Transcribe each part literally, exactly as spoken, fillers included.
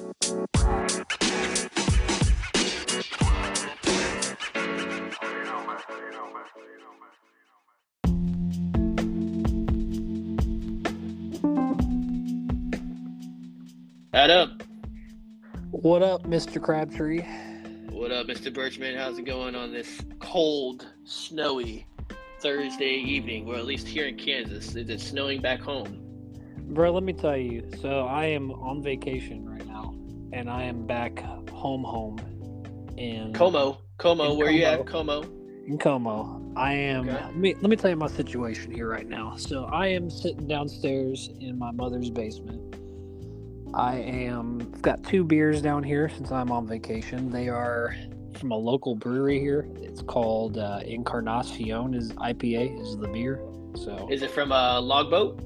Adam. What up, Mister Crabtree? What up, Mister Birchman? How's it going on this cold, snowy Thursday evening? Or at least here in Kansas. Is it snowing back home? Bro, let me tell you. So I am on vacation right now, and I am back home home in Como. Como, in where you Como. at? Como. In Como. I am. Okay. Let me let me tell you my situation here right now. So I am sitting downstairs in my mother's basement. I am I've got two beers down here since I'm on vacation. They are from a local brewery here. It's called uh, Encarnacion. Is I P A is the beer. So Is it from a logboat?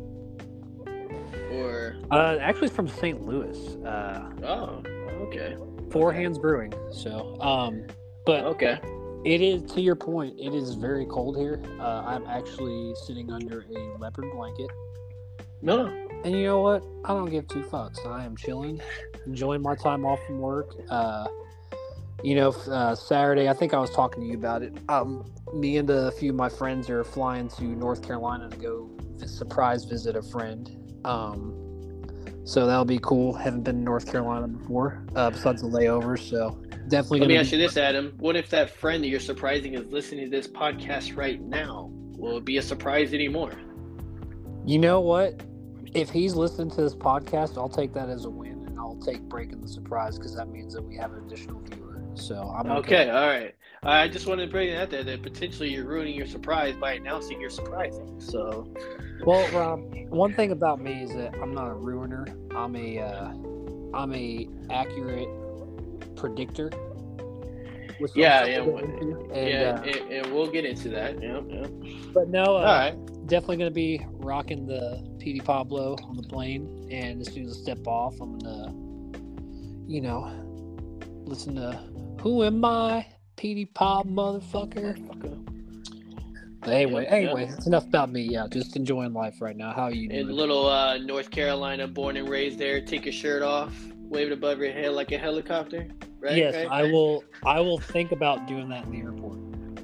Or uh, actually it's from Saint Louis. Uh, oh, okay. Four Okay. Hands Brewing. So, um, but Okay. it is, to your point, it is very cold here. Uh, I'm actually sitting under a leopard blanket. No. And you know what? I don't give two fucks. I am chilling, enjoying my time off from work. Uh, you know, uh, Saturday, I think I was talking to you about it. Um, me and a few of my friends are flying to North Carolina to go surprise visit a friend. Um, so that'll be cool. Haven't been to North Carolina before, uh, besides the layover. So definitely. Let me gonna ask be- you this, Adam. What if that friend that you're surprising is listening to this podcast right now? Will it be a surprise anymore? You know what? If he's listening to this podcast, I'll take that as a win, and I'll take breaking the surprise because that means that we have an additional viewer. So I'm okay. Okay, all right. I just wanted to bring it out there that potentially you're ruining your surprise by announcing you're surprising. So, Well, Rob, one thing about me is that I'm not a ruiner. I'm a, uh, I'm a accurate predictor. Which Yeah, I'm yeah, something what- to get into, and, yeah, uh, and, and we'll get into that. Yeah, yeah. but no, uh, All right. definitely going to be rocking the P D Pablo on the plane, and as soon as I step off, I'm going to, you know, listen to Who Am I? P D Pop motherfucker. But anyway, Yep, anyway, yep. it's enough about me. Yeah, just enjoying life right now. How are you In doing? little uh, North Carolina, born and raised there. Take your shirt off, wave it above your head like a helicopter. Right? yes, right, I right? will. I will think about doing that in the airport.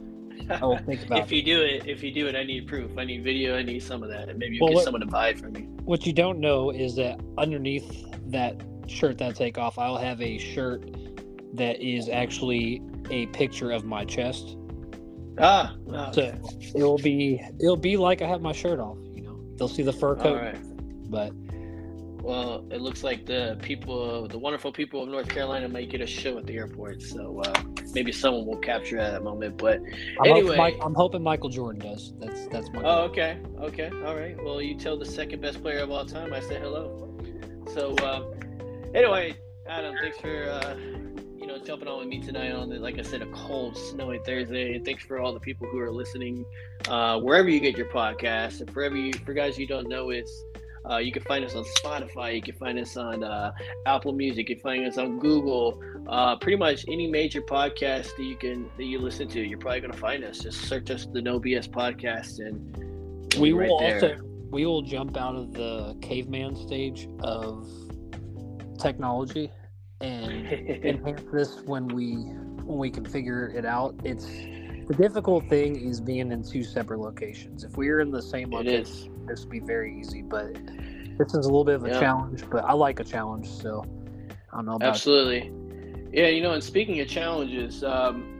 I will think about if you do it, if you do it, I need proof. I need video. I need some of that, and maybe you Well, get what- someone to buy it for me. What you don't know is that underneath that shirt that I take off, I'll have a shirt that is actually a picture of my chest. Ah, ah, So okay. it will be it'll be like I have my shirt off. You know, they'll see the fur All coat, right. but Well, it looks like the people, the wonderful people of North Carolina, might get a show at the airport. So uh, maybe someone will capture that moment. But I'm, anyway, hoping Mike, I'm hoping Michael Jordan does. That's that's my. oh, goal. okay, okay, all right. Well, you tell the second best player of all time I said hello. So uh, anyway, Adam, thanks for uh, you know jumping on with me tonight on the, like I said, a cold, snowy Thursday. And thanks for all the people who are listening uh, wherever you get your podcast. And for every for guys you don't know, it's. Uh, you can find us on Spotify. You can find us on uh, Apple Music. You can find us on Google. Uh, pretty much any major podcast that you can that you listen to, you're probably gonna find us. Just search us the No B S Podcast, and we'll We be right will there. also we will jump out of the caveman stage of technology and enhance this when we when we can figure it out. It's the difficult thing is being in two separate locations. If we were in the same It location, is. this would be very easy. But this is a little bit of a Yeah. challenge. But I like a challenge, so I don't know about. Absolutely. Yeah, you know, and speaking of challenges, um,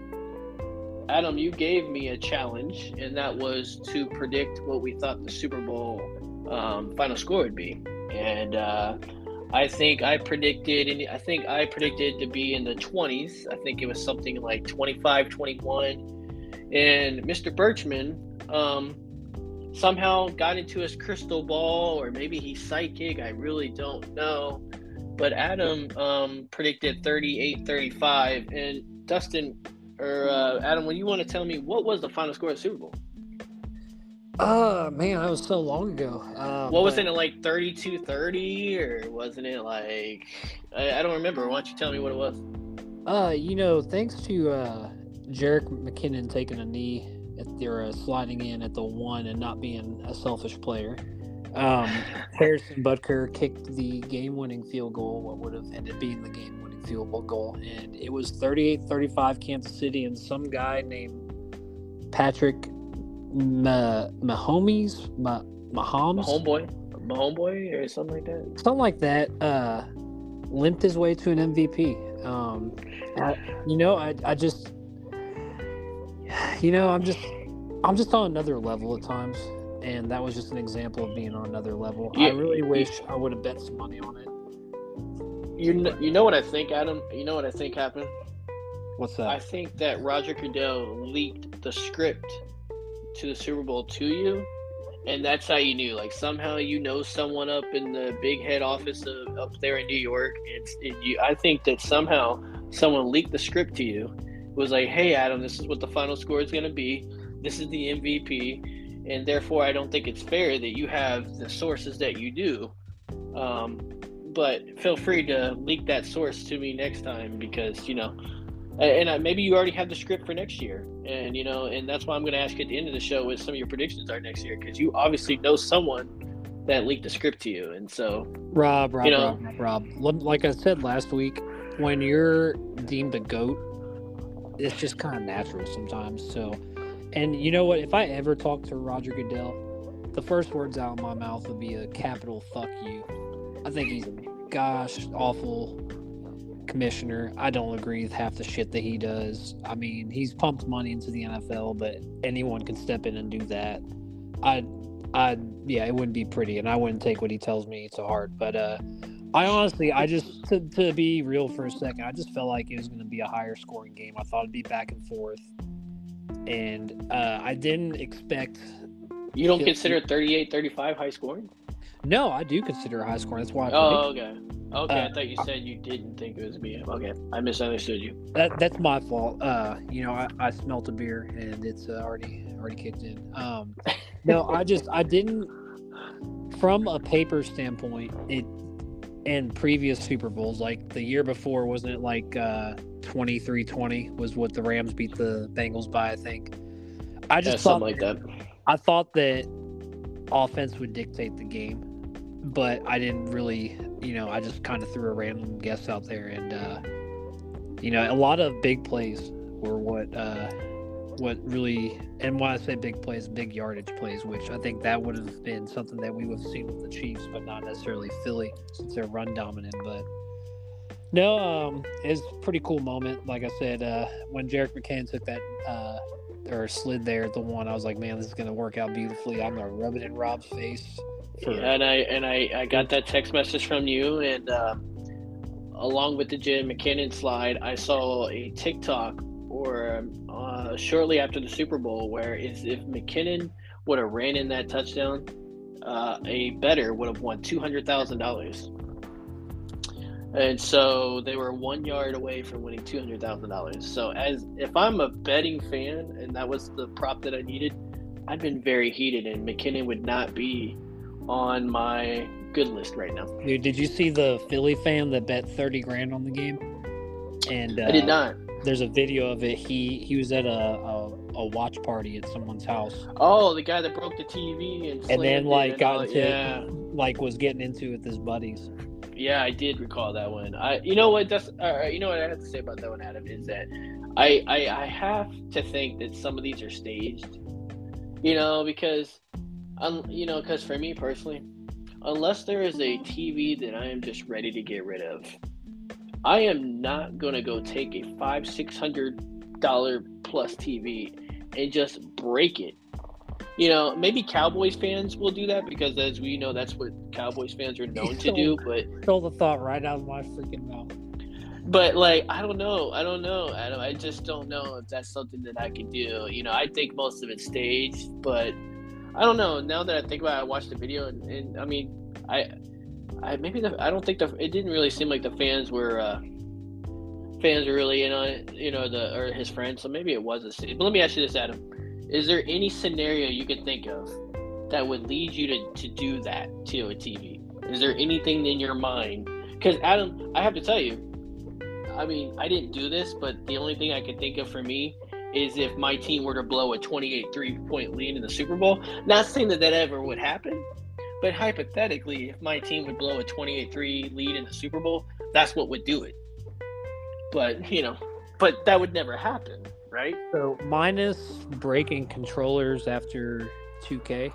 Adam, you gave me a challenge, and that was to predict what we thought the Super Bowl um, final score would be. And uh, I think I predicted, and I think I predicted to be in the twenties. I think it was something like twenty-five, twenty-one. And Mister Birchman um, somehow got into his crystal ball, or maybe he's psychic. I really don't know. But Adam um, predicted thirty-eight thirty-five. And Dustin, or uh, Adam, when you want to tell me, what was the final score of the Super Bowl? Uh man, that was so long ago. Uh, What was but- it, like thirty-two thirty, or wasn't it like, I, I don't remember. Why don't you tell me what it was? Uh, you know, thanks to uh, Jerick McKinnon taking a knee at their uh, sliding in at the one and not being a selfish player, Um, Harrison Butker kicked the game-winning field goal, what would have ended up being the game-winning field goal, and it was thirty-eight thirty-five Kansas City, and some guy named Patrick Ma- Mahomes, Ma- Mahomes, Homeboy, homeboy, or something like that. something like that, uh, limped his way to an M V P. Um, I, you know, I, I just, you know, I'm just, I'm just on another level at times. And that was just an example of being on another level. Yeah, I really wish you, I would have bet some money on it. You know, you know what I think, Adam? You know what I think happened? What's that? I think that Roger Goodell leaked the script to the Super Bowl to you, and that's how you knew. Like, somehow you know someone up in the big head office of, up there in New York. It's it, you. I think that somehow someone leaked the script to you. It was like, hey, Adam, this is what the final score is going to be. This is the M V P. And therefore, I don't think it's fair that you have the sources that you do. Um, but feel free to leak that source to me next time because, you know, and I, maybe you already have the script for next year. And, you know, and that's why I'm going to ask you at the end of the show what some of your predictions are next year because you obviously know someone that leaked the script to you. And so, Rob, Rob, you know, Rob, Rob, like I said last week, when you're deemed a GOAT, it's just kind of natural sometimes. So, and you know what? If I ever talk to Roger Goodell, the first words out of my mouth would be a capital fuck you. I think he's a gosh awful commissioner. I don't agree with half the shit that he does. I mean, he's pumped money into the N F L, but anyone can step in and do that. I, I, yeah, it wouldn't be pretty, and I wouldn't take what he tells me to heart. But uh, I honestly, I just to to be real for a second, I just felt like it was going to be a higher scoring game. I thought it'd be back and forth. And uh, I didn't expect... You don't consider thirty-eight thirty-five high scoring? No, I do consider it high scoring. That's why I Oh, okay. Okay, uh, I thought you said you didn't think it was me. Okay, I misunderstood you. That That's my fault. Uh, you know, I, I smelt a beer, and it's uh, already already kicked in. Um, no, I just... I didn't... From a paper standpoint, it... And previous Super Bowls, like the year before, wasn't it like uh, twenty-three twenty was what the Rams beat the Bengals by, I think. I just yeah, thought something like that. I thought that offense would dictate the game, but I didn't really, you know, I just kind of threw a random guess out there. And, uh, you know, a lot of big plays were what uh, what really, and when I say big plays, big yardage plays, which I think that would have been something that we would have seen with the Chiefs, but not necessarily Philly since they're run dominant. But no, um, it's a pretty cool moment. Like I said, uh, when Jerick McKinnon took that uh, or slid there at the one, I was like, man, this is going to work out beautifully. I'm going to rub it in Rob's face. For... Yeah, and I and I, I got that text message from you, and uh, along with the Jim McKinnon slide, I saw a TikTok or uh, shortly after the Super Bowl where if, if McKinnon would have ran in that touchdown, uh, a bettor would have won two hundred thousand dollars. And so they were one yard away from winning two hundred thousand dollars. So as if I'm a betting fan and that was the prop that I needed, I've been very heated, and McKinnon would not be on my good list right now. Dude, did you see the Philly fan that bet thirty grand on the game? And uh, I did not. There's a video of it. He he was at a, a, a watch party at someone's house. Oh, the guy that broke the T V and and then like and got all, into yeah. like was getting into it with his buddies. Yeah, I did recall that one. I, you know what? That's uh, you know what I have to say about that one, Adam, is that I, I I have to think that some of these are staged. You know, because, um, you know, because for me personally, unless there is a T V that I am just ready to get rid of, I am not gonna go take a five six hundred dollar plus T V and just break it. You know, maybe Cowboys fans will do that because, as we know, that's what Cowboys fans are known to do. But stole the thought right out of my freaking mouth. But like, I don't know, I don't know, Adam. I just don't know if that's something that I could do. You know, I think most of it's staged, but I don't know. Now that I think about it, I watched the video, and, and I mean, I, I maybe the I don't think the it didn't really seem like the fans were uh, fans were really in on it. You know, the or his friends. So maybe it was a stage. But let me ask you this, Adam. Is there any scenario you could think of that would lead you to, to do that to a T V? Is there anything in your mind? Because, Adam, I have to tell you, I mean, I didn't do this, but the only thing I could think of for me is if my team were to blow a twenty-eight three-point lead in the Super Bowl. Not saying that that ever would happen, but hypothetically, if my team would blow a twenty-eight three lead in the Super Bowl, that's what would do it. But, you know, but that would never happen, right? So minus breaking controllers after two K.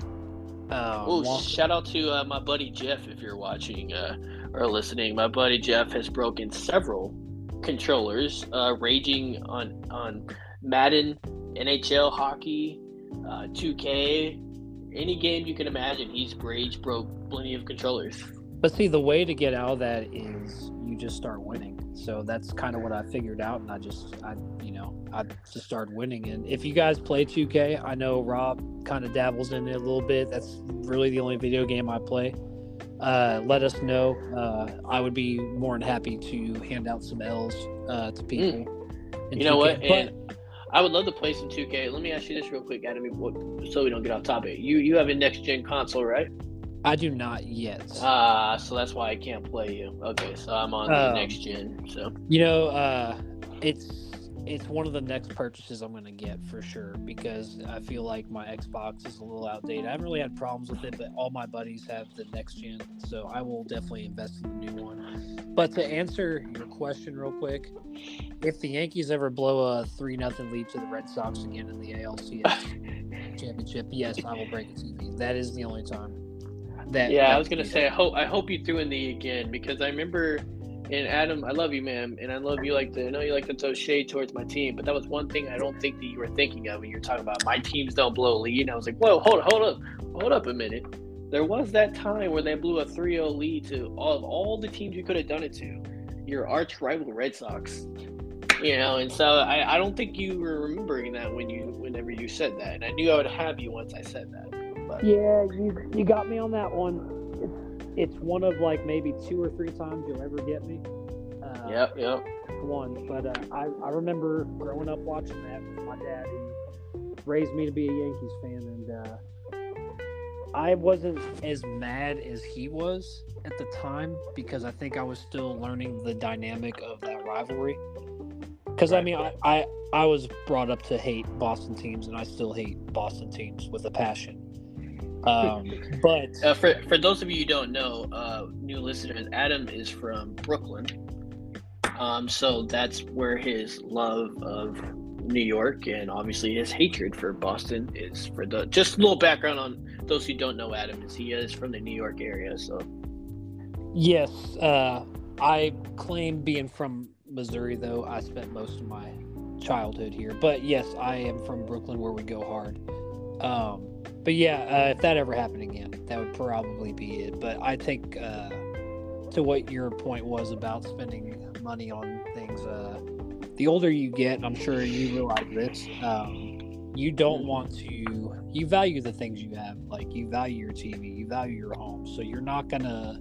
Uh, oh, one... shout out to uh, my buddy Jeff if you're watching uh, or listening. My buddy Jeff has broken several controllers, uh, raging on on Madden, N H L hockey, uh, two K, any game you can imagine. He's rage broke plenty of controllers. But see, the way to get out of that is you just start winning. So that's kind of what I figured out, and I just, I, you know, I just started winning. And if you guys play two K, I know Rob kind of dabbles in it a little bit. That's really the only video game I play. Uh, let us know. Uh, I would be more than happy to hand out some L's uh, to people. Mm. You know what? But, and I would love to play some two K. Let me ask you this real quick, Adam, so we don't get off topic. You you have a next gen console, right? I do not yet. Ah, uh, so that's why I can't play you. Okay, so I'm on the um, next gen. So you know, uh, it's it's one of the next purchases I'm going to get for sure, because I feel like my Xbox is a little outdated. I haven't really had problems with it, but all my buddies have the next gen, so I will definitely invest in the new one. But to answer your question real quick, if the Yankees ever blow a three nothing lead to the Red Sox again in the A L C S championship, yes, I will break a T V. That is the only time. That, yeah, that I was gonna say I hope I hope you threw in the again, because I remember, and Adam, I love you, man, and I love you like to I know you like to throw shade towards my team, but that was one thing I don't think that you were thinking of when you're talking about my teams don't blow a lead. And I was like, whoa, hold up, hold up, hold up a minute. There was that time where they blew a three oh lead to all of all the teams you could have done it to, your arch rival Red Sox. You know, and so I, I don't think you were remembering that when you whenever you said that, and I knew I would have you once I said that. But. Yeah, you you got me on that one. It's it's one of like maybe two or three times you'll ever get me. Uh, yep, yep. One, but uh, I I remember growing up watching that with my dad, who raised me to be a Yankees fan, and uh, I wasn't as mad as he was at the time, because I think I was still learning the dynamic of that rivalry. Because I mean, I, I I was brought up to hate Boston teams, and I still hate Boston teams with a passion. Um, but uh, for for those of you who don't know, uh, new listeners, Adam is from Brooklyn, um, so that's where his love of New York and obviously his hatred for Boston is. For the just a little background on those who don't know Adam, is he is from the New York area. So yes, uh, I claim being from Missouri, though I spent most of my childhood here. But yes, I am from Brooklyn, where we go hard. Um, But yeah, uh, if that ever happened again, that would probably be it. But I think uh, to what your point was about spending money on things, uh, the older you get, and I'm sure you realize this, um, you don't want to, you value the things you have. Like, you value your T V, you value your home. So you're not going to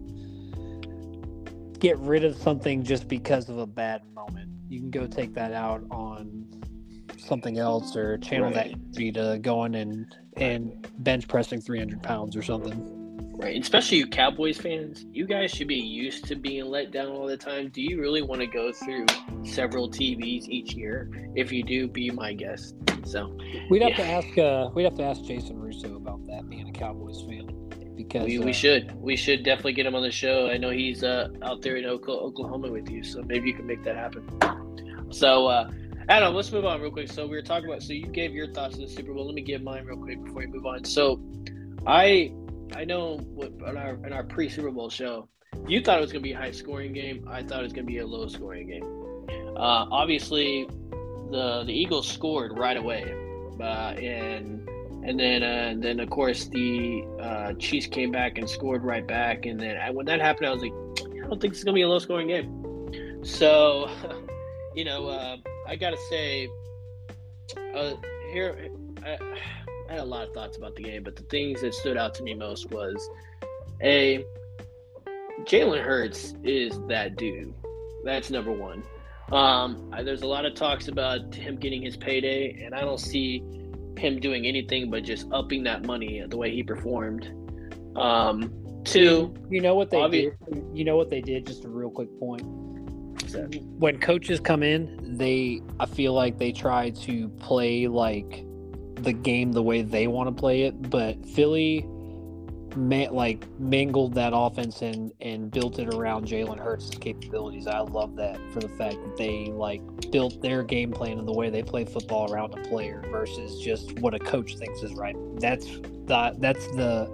get rid of something just because of a bad moment. You can go take that out on something else, or channel right. that energy to going and and bench pressing three hundred pounds or something. Right, especially you Cowboys fans, you guys should be used to being let down all the time. Do you really want to go through several T Vs each year? If you do, be my guest. So we'd have yeah. to ask uh we'd have to ask Jason Russo about that, being a Cowboys fan, because we, uh, we should we should definitely get him on the show. I know he's uh out there in Oklahoma with you, so maybe you can make that happen. So uh Adam, let's move on real quick. So we were talking about, so you gave your thoughts on the Super Bowl. Let me give mine real quick before we move on. So I I know what, in our in our pre-Super Bowl show, you thought it was going to be a high-scoring game. I thought it was going to be a low-scoring game. Uh, obviously, the the Eagles scored right away, uh, and and then uh, and then of course the uh, Chiefs came back and scored right back. And then I, when that happened, I was like, I don't think it's going to be a low-scoring game. So, you know. Uh, I gotta say, uh, here I, I had a lot of thoughts about the game, but the things that stood out to me most was, a Jalen Hurts is that dude. That's number one. Um, I, there's a lot of talks about him getting his payday, and I don't see him doing anything but just upping that money the way he performed. Um, two, you know what they obvi- did. You know what they did. Just a real quick point. When coaches come in, they I feel like they try to play like the game the way they want to play it. But Philly ma- like mingled that offense and and built it around Jalen Hurts' capabilities. I love that for the fact that they like built their game plan and the way they play football around a player versus just what a coach thinks is right. That's the that's the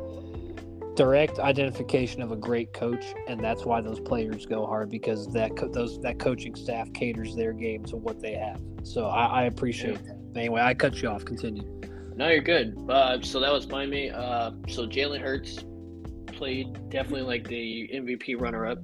direct identification of a great coach, and that's why those players go hard, because that co- those that coaching staff caters their game to what they have. So I, I appreciate Yeah. that. Anyway, I cut you off. Continue. No, you're good. Uh, so that was my main. Uh, so Jalen Hurts played definitely like the M V P runner-up.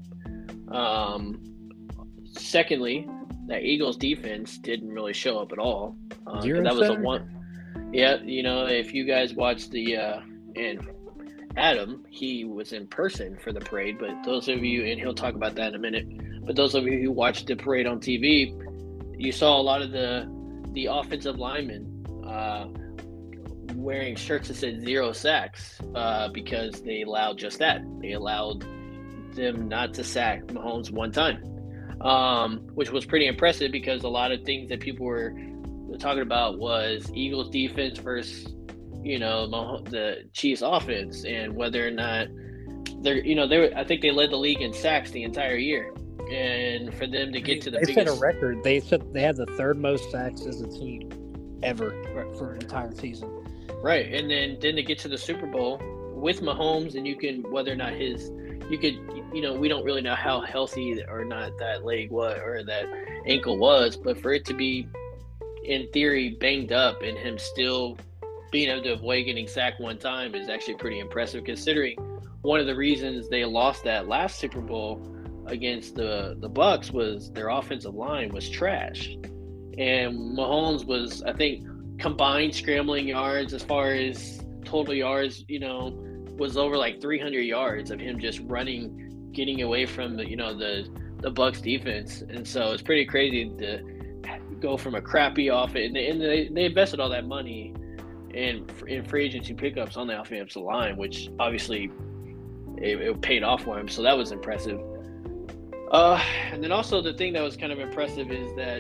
Um, secondly, that Eagles defense didn't really show up at all. Uh, Zero that was a center? one. Yeah, you know, if you guys watched the uh, and Adam, he was in person for the parade. But those of you, and he'll talk about that in a minute. But those of you who watched the parade on T V, you saw a lot of the the offensive linemen uh, wearing shirts that said zero sacks uh, because they allowed just that. They allowed them not to sack Mahomes one time, um, which was pretty impressive because a lot of things that people were talking about was Eagles defense versus, you know, Mah- the Chiefs offense, and whether or not they're, you know, they were, I think they led the league in sacks the entire year. And for them to get to the they biggest, set a record. They said they had the third most sacks as a team ever Right. for an entire season. right, and then then to get to the Super Bowl with Mahomes, and you can, whether or not his, you could, you know, we don't really know how healthy or not that leg was or that ankle was, but for it to be, in theory, banged up and him still being able to avoid getting sacked one time is actually pretty impressive, considering one of the reasons they lost that last Super Bowl against the the Bucks was their offensive line was trash, and Mahomes was, I think, combined scrambling yards as far as total yards, you know, was over like three hundred yards of him just running, getting away from the, you know, the the Bucks defense, and so it's pretty crazy to go from a crappy offense, and they, and they, they invested all that money in in free agency pickups on the offensive line, which obviously it, it paid off for him, so that was impressive. Uh, and then also the thing that was kind of impressive is that,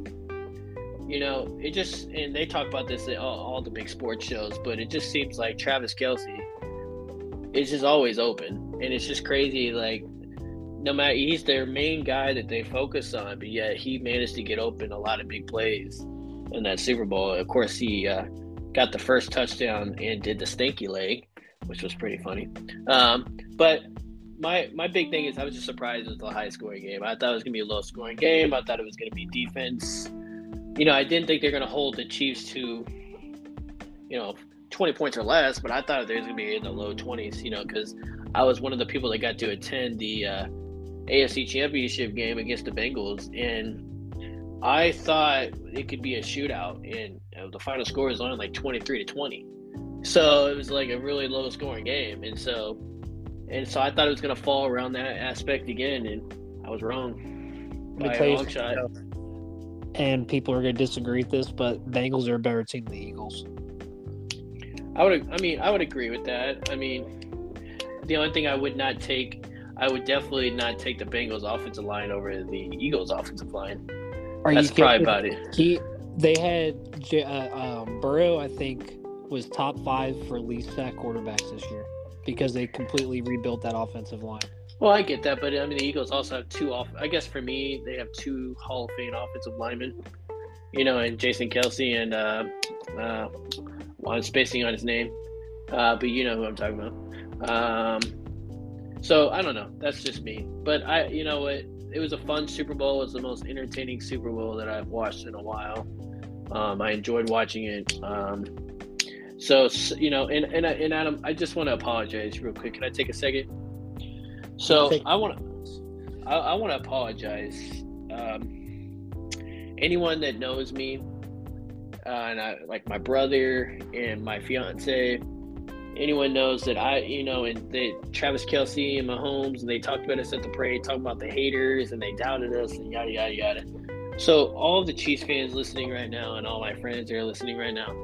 you know, it just, and they talk about this at all, all the big sports shows, but it just seems like Travis Kelce is just always open. And it's just crazy, like, no matter, he's their main guy that they focus on, but yet he managed to get open a lot of big plays in that Super Bowl. Of course, he uh, got the first touchdown and did the stinky leg, which was pretty funny. Um, but My my big thing is I was just surprised it was a high scoring game. I thought it was gonna be a low scoring game. I thought it was gonna be defense. You know, I didn't think they're gonna hold the Chiefs to, you know, twenty points or less, but I thought they was gonna be in the low twenties. You know, because I was one of the people that got to attend the uh, A F C Championship game against the Bengals, and I thought it could be a shootout, and you know, the final score was only like twenty-three to twenty. So it was like a really low scoring game, and so. And so I thought it was going to fall around that aspect again, and I was wrong. Let me tell you something, and people are going to disagree with this, but Bengals are a better team than the Eagles. I would, I mean, I would agree with that. I mean, the only thing I would not take, I would definitely not take the Bengals offensive line over the Eagles offensive line. Are That's you probably about it. He, they had uh, um, Burrow, I think, was top five for least sack quarterbacks this year, because they completely rebuilt that offensive line. Well, I get that, but I mean, the Eagles also have two off. I guess for me, they have two Hall of Fame offensive linemen, you know, and Jason Kelce and uh, uh, well, I'm spacing on his name, uh, but you know who I'm talking about. Um, so I don't know. That's just me. But I, you know what? It was a fun Super Bowl. It was the most entertaining Super Bowl that I've watched in a while. Um, I enjoyed watching it. Um, So, you know, and, and, and Adam, I just want to apologize real quick. Can I take a second? So I want to, I, I want to apologize. Um, anyone that knows me, uh, and I, like my brother and my fiance, anyone knows that I, you know, and they, Travis Kelce and Mahomes, and they talked about us at the parade, talking about the haters, and they doubted us, and yada, yada, yada. So all of the Chiefs fans listening right now, and all my friends that are listening right now,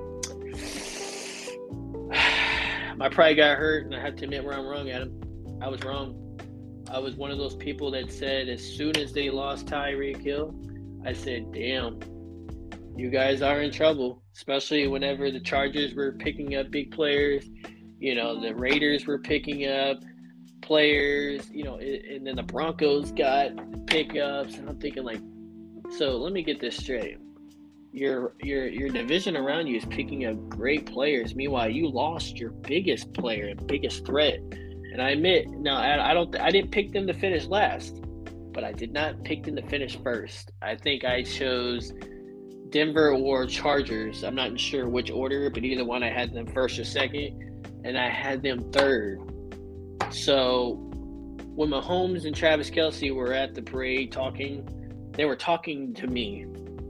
my pride got hurt, and I have to admit where I'm wrong, Adam. I was wrong. I was one of those people that said as soon as they lost Tyreek Hill, I said, damn, you guys are in trouble, especially whenever the Chargers were picking up big players. You know, the Raiders were picking up players, you know, and then the Broncos got pickups. And I'm thinking, like, so let me get this straight. Your your your division around you is picking up great players. Meanwhile, you lost your biggest player and biggest threat. And I admit, now I, I don't, I didn't pick them to finish last, but I did not pick them to finish first. I think I chose Denver or Chargers. I'm not sure which order, but either one I had them first or second, and I had them third. So when Mahomes and Travis Kelce were at the parade talking, they were talking to me.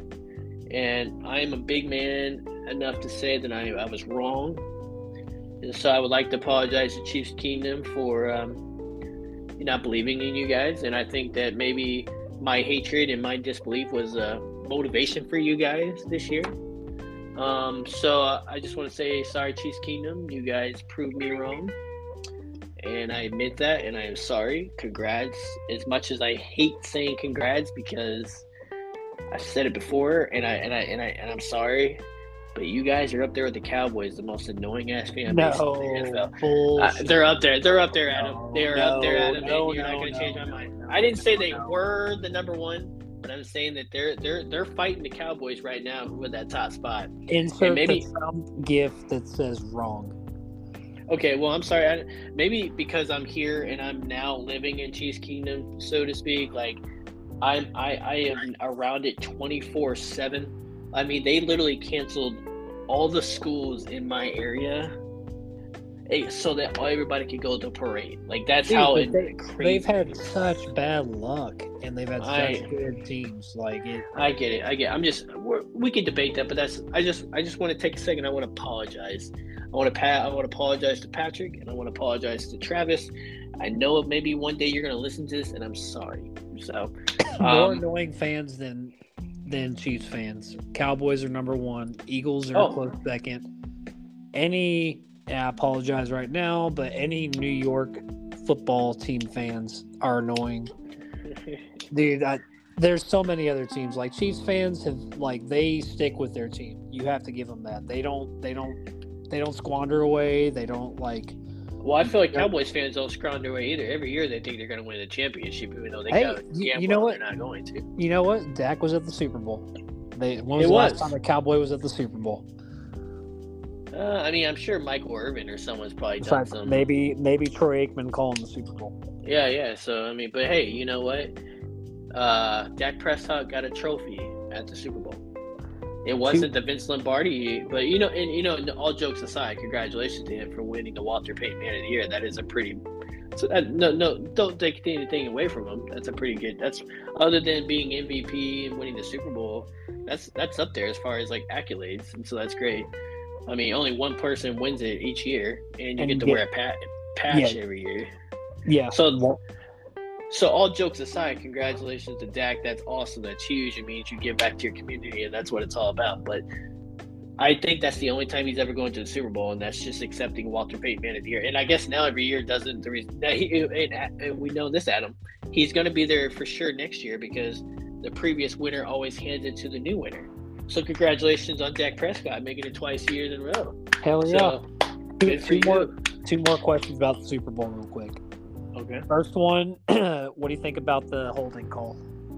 And I am a big man enough to say that I, I was wrong. And so I would like to apologize to Chiefs Kingdom for um, not believing in you guys. And I think that maybe my hatred and my disbelief was a motivation for you guys this year. Um, so I just want to say sorry, Chiefs Kingdom. You guys proved me wrong. And I admit that, and I am sorry. Congrats. As much as I hate saying congrats because I've said it before, and I and I and I and I'm sorry, but you guys are up there with the Cowboys, the most annoying ass fan base No, in the N F L. Uh, they're up there. They're up there, Adam. No, They're no, up there, Adam. no, and you're no, not going to no, change my no, mind. no, I didn't say no, they no. were the number one, but I'm saying that they're they're they're fighting the Cowboys right now with that top spot. Insert And maybe the Trump gift that says wrong. Okay, well, I'm sorry. I, maybe because I'm here and I'm now living in Chiefs Kingdom, so to speak. Like, I'm I I am around it twenty-four seven. I mean, they literally canceled all the schools in my area so that everybody could go to a parade. Like, that's Dude, how but it, they, crazy. they've had such bad luck, and they've had such I- good teams. Like it, I get it. I get. It. I'm just. We're, we can debate that, but that's. I just. I just want to take a second. I want to apologize. I want to pat. I want to apologize to Patrick, and I want to apologize to Travis. I know maybe one day you're going to listen to this, and I'm sorry. So, more um, annoying fans than than Chiefs fans. Cowboys are number one. Eagles are Oh. a close second. Any, and I apologize right now, but any New York football team fans are annoying. Dude, I, there's so many other teams. Like Chiefs fans have, like, they stick with their team. You have to give them that. They don't. They don't. They don't squander away. They don't like. well, I feel like Cowboys fans don't scrounge away either. Every year they think they're going to win the championship, even though they Hey, got a you- gamble you know on what? they're not going to. You know what? Dak was at the Super Bowl. They when was It the last was. time a Cowboy was at the Super Bowl? Uh, I mean, I'm sure Michael Irvin or someone's probably done Besides, some. maybe maybe Troy Aikman calling the Super Bowl. Yeah, yeah. So I mean, but hey, you know what? Uh, Dak Prescott got a trophy at the Super Bowl. It wasn't the Vince Lombardi, but you know, and you know, all jokes aside, congratulations to him for winning the Walter Payton Man of the Year. That is a pretty. So that, no, no, don't take anything away from him. That's a pretty good. That's other than being M V P and winning the Super Bowl. That's that's up there as far as like accolades, and so that's great. I mean, only one person wins it each year, and you And get to get- wear a pat, patch Yeah. every year. Yeah. So, so all jokes aside, congratulations to Dak. That's awesome. That's huge. It means you give back to your community, and that's what it's all about. But I think that's the only time he's ever going to the Super Bowl, and that's just accepting Walter Payton Man of the Year. And I guess now every year doesn't. The reason that he, and, and we know this, Adam, he's going to be there for sure next year because the previous winner always hands it to the new winner. So congratulations on Dak Prescott making it twice a year in a row. Hell yeah. So two, good for two you. more two more questions about the Super Bowl real quick. Okay. First one, what do you think about the holding call?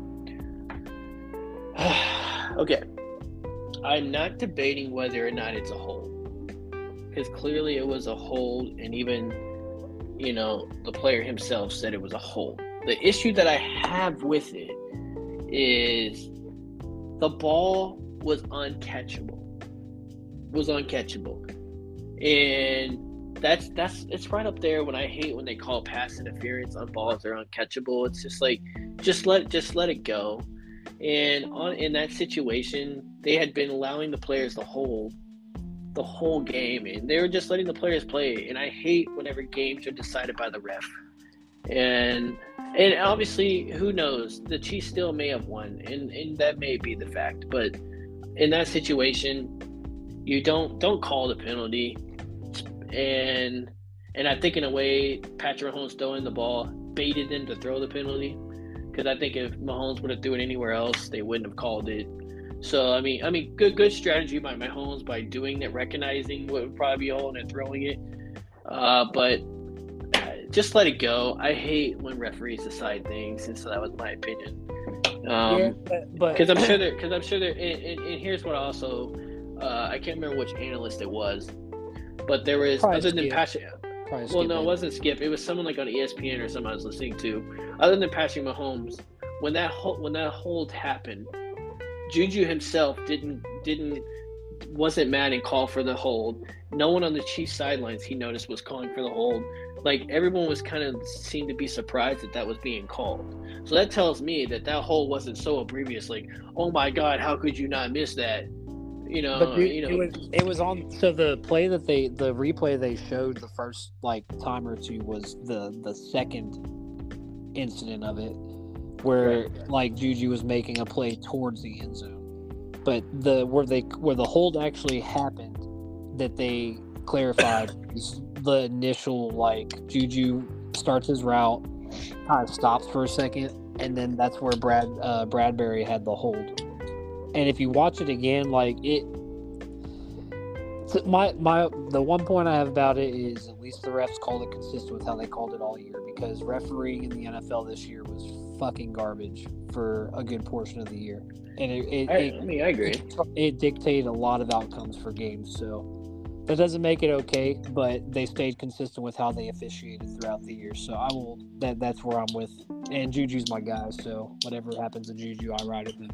Okay. I'm not debating whether or not it's a hold. Because clearly it was a hold, and even, you know, the player himself said it was a hold. The issue that I have with it is the ball was uncatchable. Was uncatchable. And that's that's it's right up there when I hate when they call pass interference on balls that are uncatchable. It's just like just let just let it go. And on in that situation, they had been allowing the players to hold the whole game, and they were just letting the players play. And I hate whenever games are decided by the ref. And and obviously, who knows? The Chiefs still may have won, and, and that may be the fact. But in that situation, you don't don't call the penalty. And and I think in a way, Patrick Mahomes throwing the ball baited them to throw the penalty. Because I think if Mahomes would have threw it anywhere else, they wouldn't have called it. So I mean, I mean, good good strategy by Mahomes by doing that, recognizing what would probably be a hold and throwing it. Uh, but just let it go. I hate when referees decide things, and so that was my opinion. Um, yeah, but because I'm sure there, because I'm sure there, and, and, and here's what I also, uh, I can't remember which analyst it was, but there was Probably other than Skip. Patrick. Probably Well, Skip no, it Bayless. wasn't Skip. It was someone like on E S P N or someone I was listening to. Other than Patrick Mahomes, when that hold, when that hold happened, Juju himself didn't didn't wasn't mad and called for the hold. No one on the Chiefs sidelines he noticed was calling for the hold. Like everyone was kind of seemed to be surprised that that was being called. So that tells me that that hold wasn't so oblivious. Like, oh my God, how could you not miss that? You know, But dude, you know. it was it was on. So the play that they the replay they showed the first like time or two was the the second incident of it, where Right. like Juju was making a play towards the end zone, but the where they where the hold actually happened that they clarified is the initial like Juju starts his route, kind of stops for a second, and then that's where Brad uh, Bradbury had the hold. And if you watch it again, like it, so my my the one point I have about it is at least the refs called it consistent with how they called it all year, because refereeing in the N F L this year was fucking garbage for a good portion of the year, and it it, I, it, I mean, I agree. it, it dictated a lot of outcomes for games. So that doesn't make it okay, but they stayed consistent with how they officiated throughout the year. So I will that that's where I'm with, and Juju's my guy. So whatever happens to Juju, I ride with him.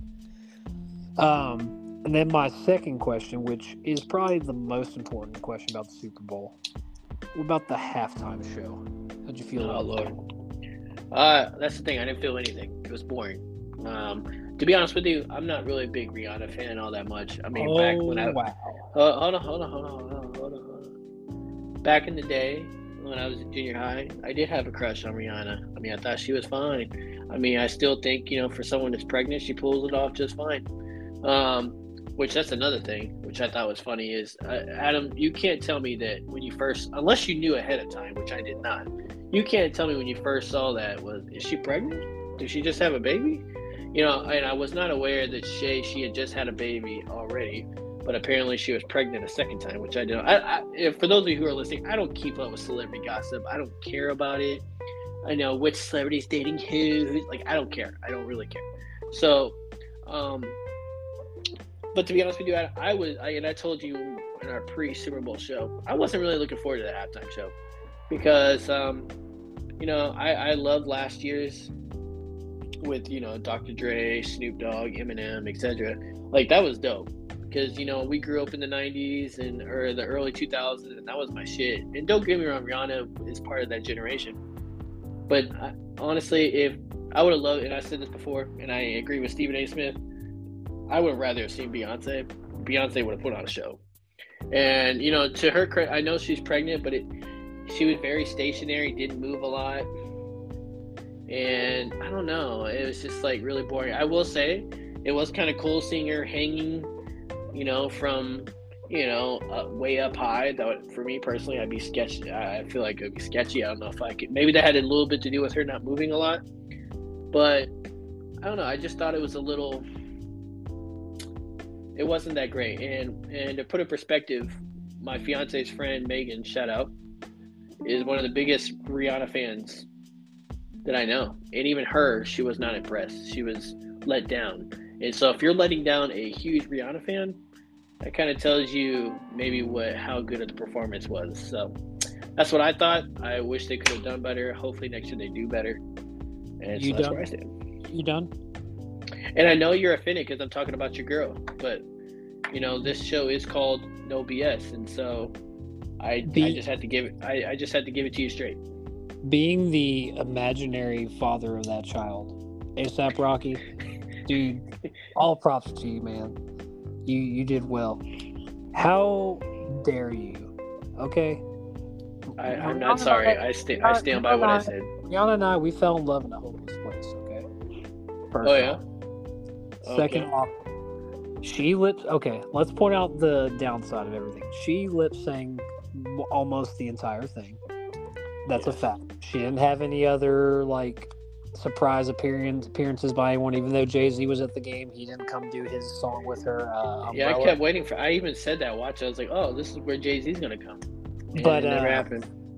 Um, and then my second question, which is probably the most important question about the Super Bowl. What about the halftime show? How'd you feel Oh, about Lord. Uh, that's the thing. I didn't feel anything. It was boring. Um, to be honest with you, I'm not really a big Rihanna fan all that much. I that? mean, Oh, back when I wow. uh, hold on, hold on, hold on, hold on, hold on, hold on. Back in the day when I was in junior high, I did have a crush on Rihanna. I mean, I thought she was fine. I mean, I still think, you know, for someone that's pregnant, she pulls it off just fine. Um, which that's another thing, which I thought was funny is, uh, Adam, you can't tell me that when you first, unless you knew ahead of time, which I did not, you can't tell me when you first saw that was, is she pregnant? Did she just have a baby? You know, and I was not aware that Shay, she had just had a baby already, but apparently she was pregnant a second time, which I don't. I, I, for those of you who are listening, I don't keep up with celebrity gossip. I don't care about it. I know which celebrity's dating who. Like, I don't care. I don't really care. So, um, but to be honest with you, I, I was, I, and I told you in our pre-Super Bowl show, I wasn't really looking forward to the halftime show because, um, you know, I, I loved last year's with, you know, Doctor Dre, Snoop Dogg, Eminem, et cetera. Like, that was dope because, you know, we grew up in the nineties and or the early two thousands, and that was my shit. And don't get me wrong, Rihanna is part of that generation. But I, honestly, if I would have loved, and I said this before, and I agree with Stephen A. Smith, I would have rather have seen Beyonce. Beyonce would have put on a show. And, you know, to her credit, I know she's pregnant, but it she was very stationary, didn't move a lot. And I don't know, it was just like really boring. I will say it was kind of cool seeing her hanging, you know, from, you know, uh, way up high. That would, for me personally, I'd be sketchy. I feel like it would be sketchy. I don't know if I could. Maybe that had a little bit to do with her not moving a lot. But I don't know. I just thought it was a little. It wasn't that great. And and to put in perspective, my fiance's friend Megan, shout out, is one of the biggest Rihanna fans that I know. And even her, she was not impressed. She was let down. And so if you're letting down a huge Rihanna fan, that kind of tells you maybe what how good of the performance was. So that's what I thought. I wish they could have done better. Hopefully next year they do better. And You so that's done? where I stand. You done? And I know you're offended because I'm talking about your girl, but you know this show is called No B S, and so I Be- I just had to give it. I, I just had to give it to you straight. Being the imaginary father of that child, ASAP Rocky, dude, all props to you, man. You you did well. How dare you? Okay. I, I'm Rihanna not sorry. and I- I stand I stand by what I said. Rihanna and I, we fell in love in a hopeless place. Okay. First Oh yeah. off. Second Okay. off, she lip. Okay, let's point out the downside of everything. She lip sang almost the entire thing. That's a Yes. fact. She didn't have any other like surprise appearance appearances by anyone. Even though Jay-Z was at the game, he didn't come do his song with her. Uh, Yeah, I umbrella. kept waiting for. I even said that. Watch. I was like, oh, this is where Jay-Z's gonna come. And But it never uh, happened.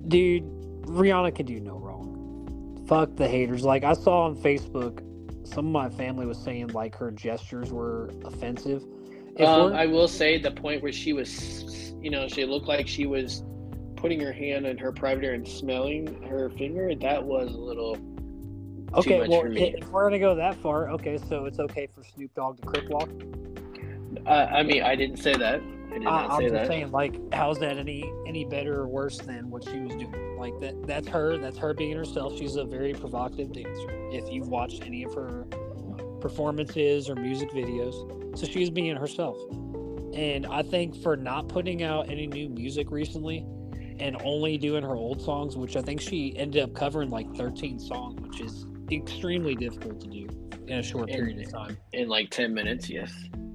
Dude, Rihanna can do no wrong. Fuck the haters. Like, I saw on Facebook, some of my family was saying, like, her gestures were offensive. If Um, we're, I will say the point where she was, you know, she looked like she was putting her hand in her private area and smelling her finger. That was a little too okay, much well, for me. if we're going to go that far, okay, so it's okay for Snoop Dogg to crip walk? Uh, I mean, I didn't say that. I did not I, I'm say just that. saying, like, how's that any any better or worse than what she was doing? Like, that that's her. That's her being herself. She's a very provocative dancer. If you've watched any of her performances or music videos, so she's being herself. And I think for not putting out any new music recently and only doing her old songs, which I think she ended up covering like thirteen songs, which is extremely difficult to do in a short In- period of time. In like ten minutes, yes.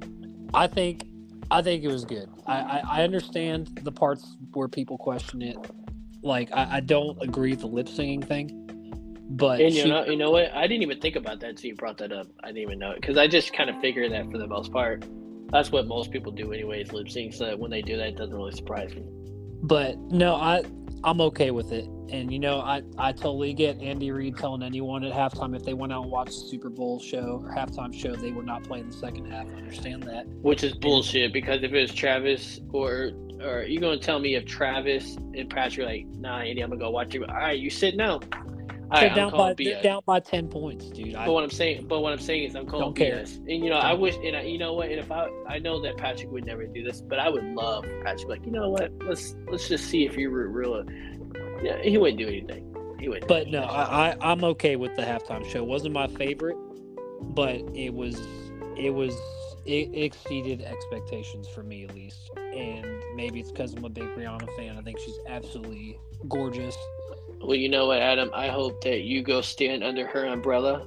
I think I think it was good. I, I, I understand the parts where people question it. Like, I, I don't agree with the lip singing thing, but And you she, know, you know what? I didn't even think about that until you brought that up. I didn't even know it because I just kind of figured that for the most part, that's what most people do anyways, lip sync. So that when they do that, it doesn't really surprise me. but no, I I'm okay with it. And you know, I, I totally get Andy Reid telling anyone at halftime if they went out and watched the Super Bowl show or halftime show, they were not playing the second half. I understand that. Which is bullshit because if it was Travis or or you gonna tell me if Travis and Patrick are like, nah, Andy, I'm gonna go watch you. All right, you sitting out. All They're right, down I'm by calling they're B S. down by ten points, dude. I, But what I'm saying, but what I'm saying is, I'm calling Don't care. B S. And you know, Don't I wish, and I, you know what, and if I, I know that Patrick would never do this, but I would love Patrick. to be Like, you know what, let's let's just see if you're real. Yeah, he wouldn't do anything. He wouldn't. But no, I, I I'm okay with the halftime show. It wasn't my favorite, but it was it was it exceeded expectations for me at least. And maybe it's because I'm a big Rihanna fan. I think she's absolutely gorgeous. Well, you know what, Adam? I hope that you go stand under her umbrella.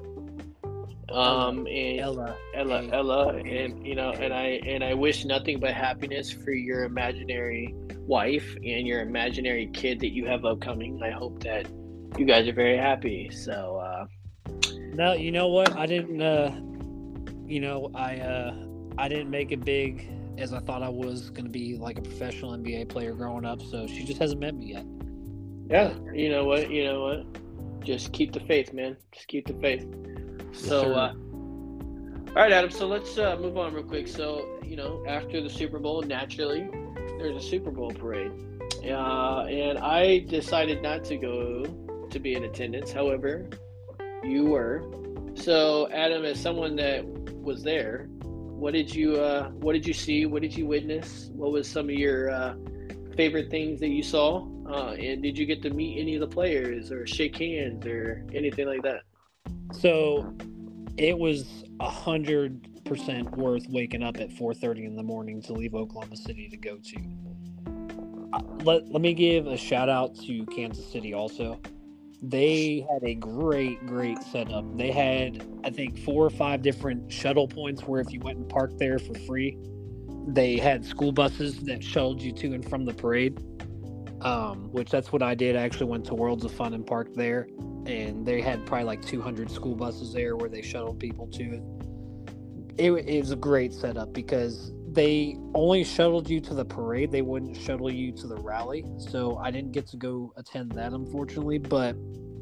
Um and Ella, Ella, hey. Ella, and you know, and I and I wish nothing but happiness for your imaginary wife and your imaginary kid that you have upcoming. I hope that you guys are very happy. So, uh, No, you know what? I didn't. Uh, you know, I uh, I didn't make it big as I thought I was going to be like a professional N B A player growing up. So she just hasn't met me yet. yeah, you know what, you know what, just keep the faith, man. Just keep the faith. So, sir. uh, all right, Adam. So let's uh, move on real quick. So, you know, after the Super Bowl, naturally, there's a Super Bowl parade, uh, and I decided not to go to be in attendance. However, you were. So, Adam, as someone that was there, what did you uh, what did you see? What did you witness? What was some of your uh, favorite things that you saw? Uh, and did you get to meet any of the players or shake hands or anything like that? So it was a hundred percent worth waking up at four thirty in the morning to leave Oklahoma City to go to. Uh, let Let me give a shout out to Kansas City also. They had a great, great setup. They had, I think, four or five different shuttle points where if you went and parked there for free, they had school buses that shuttled you to and from the parade, um, which that's what I did. I actually went to Worlds of Fun and parked there, and they had probably like two hundred school buses there where they shuttled people to it. It, it was a great setup because they only shuttled you to the parade. They wouldn't shuttle you to the rally. So I didn't get to go attend that, unfortunately, but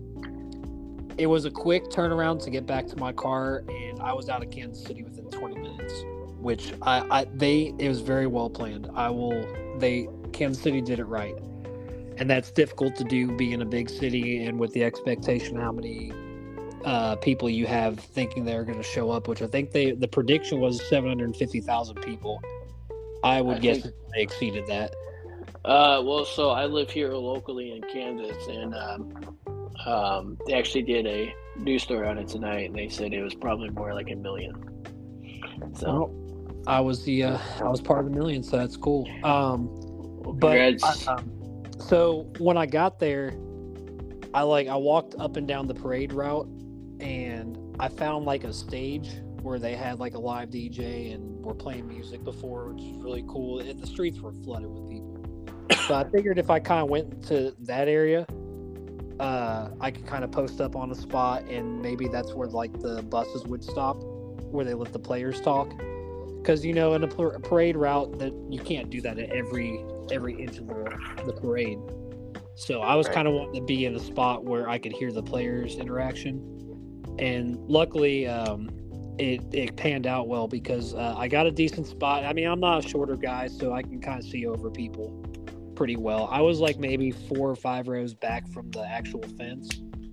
it was a quick turnaround to get back to my car, and I was out of Kansas City within twenty minutes, which I, I they, it was very well planned. I will, they, Kansas City did it right. And that's difficult to do being a big city and with the expectation how many uh, people you have thinking they're going to show up, which I think they the prediction was seven hundred fifty thousand people. I would I guess think- they exceeded that. Uh, well, so I live here locally in Kansas, and um, um, they actually did a news story on it tonight, and they said it was probably more like a million. So, Well, I was the uh, I was part of the million, so that's cool. Um, well, but congrats. I, um, so when I got there, I like I walked up and down the parade route, and I found like a stage where they had like a live D J and were playing music before, which is really cool. And the streets were flooded with people. So I figured if I kind of went to that area, uh, I could kind of post up on a spot, and maybe that's where like the buses would stop, where they let the players talk. Because you know, in a parade route, that you can't do that at every every inch of the, the parade. So I was Right. kind of wanting to be in a spot where I could hear the players' interaction. And luckily, um, it, it panned out well because uh, I got a decent spot. I mean, I'm not a shorter guy, so I can kind of see over people pretty well. I was like maybe four or five rows back from the actual fence.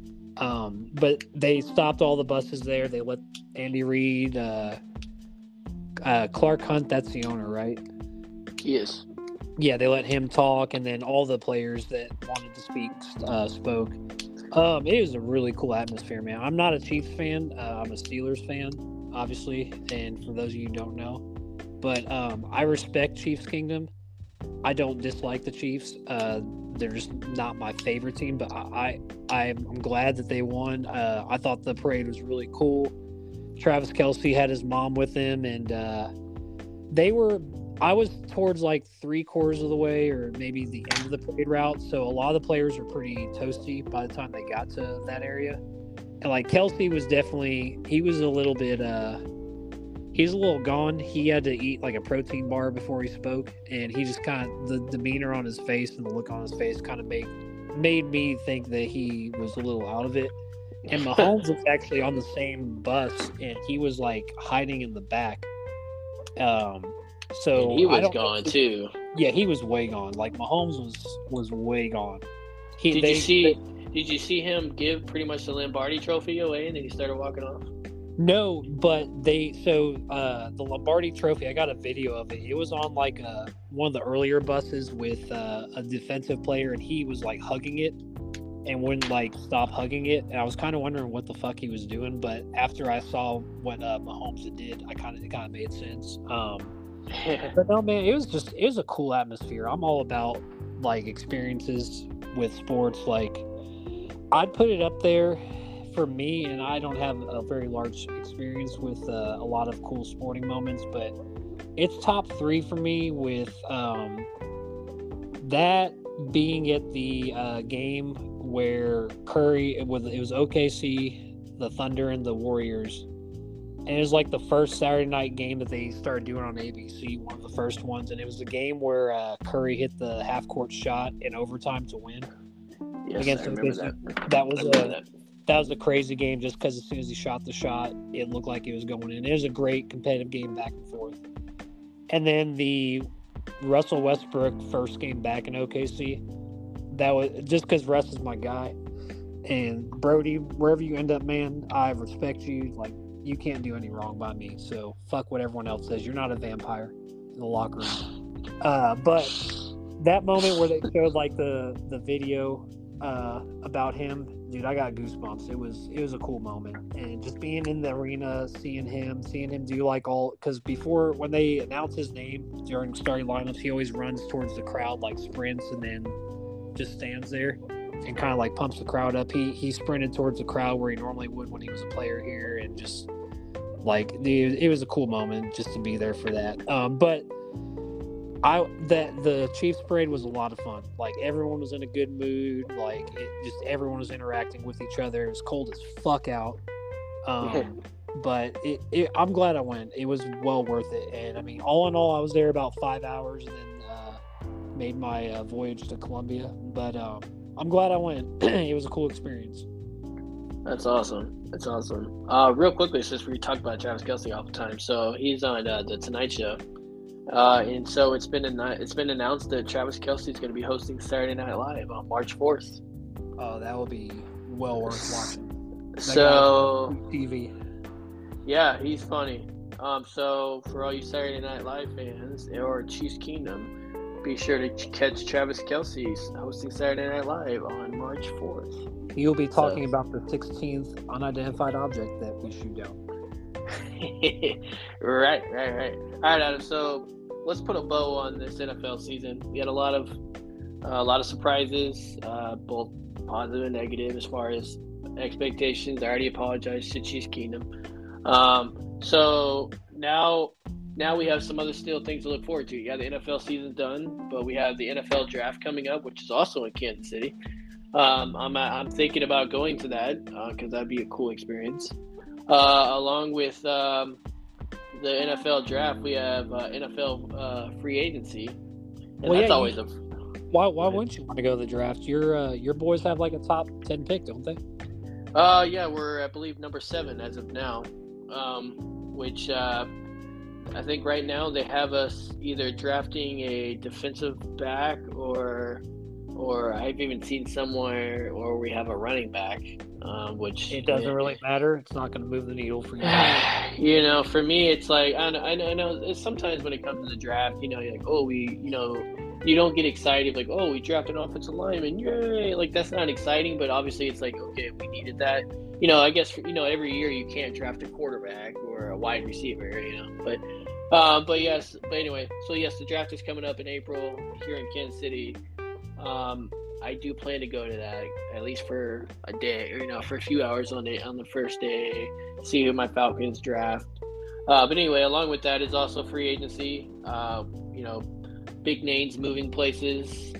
Um, but they stopped all the buses there. They let Andy Reid, uh, uh, Clark Hunt, that's the owner, right? Yes. Yeah, they let him talk, and then all the players that wanted to speak uh, spoke. Um, it was a really cool atmosphere, man. I'm not a Chiefs fan. Uh, I'm a Steelers fan, obviously, and for those of you who don't know. But um, I respect Chiefs Kingdom. I don't dislike the Chiefs. Uh, they're just not my favorite team, but I, I I'm glad that they won. Uh, I thought the parade was really cool. Travis Kelce had his mom with him, and uh, they were. I was towards like three quarters of the way, or maybe the end of the parade route. So a lot of the players were pretty toasty by the time they got to that area. And like Kelce was definitely, he was a little bit, uh, he's a little gone. He had to eat like a protein bar before he spoke, and he just kind of, the demeanor on his face and the look on his face kind of made made me think that he was a little out of it. And Mahomes was actually on the same bus, and he was like hiding in the back. Um. So And he was I don't gone know, too. Yeah, he was way gone. Like Mahomes was was way gone. He, Did they, you see? they- Did you see him give pretty much the Lombardi Trophy away, and then he started walking off? no, but they so uh, the Lombardi Trophy. I got a video of it. It was on like a, one of the earlier buses with uh, a defensive player, and he was like hugging it and wouldn't like stop hugging it. And I was kind of wondering what the fuck he was doing. But after I saw what uh, Mahomes did, I kind of it kind of made sense. Um, But no, man, it was just it was a cool atmosphere. I'm all about like experiences with sports. Like I'd put it up there for me, and I don't have a very large experience with uh, a lot of cool sporting moments, but it's top three for me. With um, that being at the uh, game where Curry it was it was O K C, the Thunder, and the Warriors. And it was like the first Saturday night game that they started doing on A B C, one of the first ones. And it was the game where uh, Curry hit the half-court shot in overtime to win. Yes, against I remember O K C. that. That was I a remember that. that was a crazy game just because as soon as he shot the shot, it looked like it was going in. It was a great competitive game back and forth. And then the Russell Westbrook first game back in O K C, that was just because Russ is my guy. And Brody, wherever you end up, man, I respect you. Like, you can't do any wrong by me. So fuck what everyone else says. You're not a vampire in the locker room. Uh, but that moment where they showed like the the video uh, about him, dude, I got goosebumps. It was it was a cool moment, and just being in the arena, seeing him, seeing him do like all because before when they announce his name during starting lineups, he always runs towards the crowd like sprints and then just stands there and kind of like pumps the crowd up. He he sprinted towards the crowd where he normally would when he was a player here, and just like dude, it was a cool moment just to be there for that. Um, but I that the Chiefs parade was a lot of fun. Like everyone was in a good mood. Like it just everyone was interacting with each other. It was cold as fuck out. Um, but it, it, I'm glad I went. It was well worth it. And I mean, all in all, I was there about five hours and then uh, made my uh, voyage to Columbia. But um, I'm glad I went. It was a cool experience. That's awesome. That's awesome. Uh, real quickly, since we talked about Travis Kelce all the time, so he's on uh, the Tonight Show, uh, and so it's been an- it's been announced that Travis Kelce is going to be hosting Saturday Night Live on March fourth. Oh, that will be well worth watching. That So guy's T V. yeah, he's funny. Um, so for all you Saturday Night Live fans or Chiefs Kingdom, be sure to catch Travis Kelce hosting Saturday Night Live on March fourth. You'll be talking So- about the sixteenth unidentified object that we shoot down. right, right, right. All right, Adam. So let's put a bow on this N F L season. We had a lot of uh, a lot of surprises, uh, both positive and negative, as far as expectations. I already apologized to Chiefs Kingdom. Um, so now, now we have some other still things to look forward to. Yeah, the N F L season's done, but we have the N F L draft coming up, which is also in Kansas City. Um, I'm I'm thinking about going to that because uh, that'd be a cool experience. Uh, along with um, the N F L draft, we have uh, N F L uh, free agency, and Well, that's yeah, always you, a Why why wouldn't you want to go to the draft? Your uh, your boys have like a top ten pick, don't they? Uh, yeah, we're I believe number seven as of now, um, which uh, I think right now they have us either drafting a defensive back or or I've even seen somewhere or we have a running back, um, which It doesn't really matter. It's not going to move the needle for you. You know, for me, it's like I know, I know, I know it's sometimes when it comes to the draft, you know, you're like, oh, we, you know, you don't get excited like, oh, we drafted an offensive lineman, yay! Like that's not exciting, but obviously it's like, okay, we needed that. You know, I guess you know every year you can't draft a quarterback or a wide receiver, you know, but. Uh, but yes, but anyway, so yes, the draft is coming up in April here in Kansas City. Um, I do plan to go to that at least for a day, or you know, for a few hours on the on the first day, see who my Falcons draft. Uh, but anyway, along with that is also free agency. Uh, you know, big names moving places.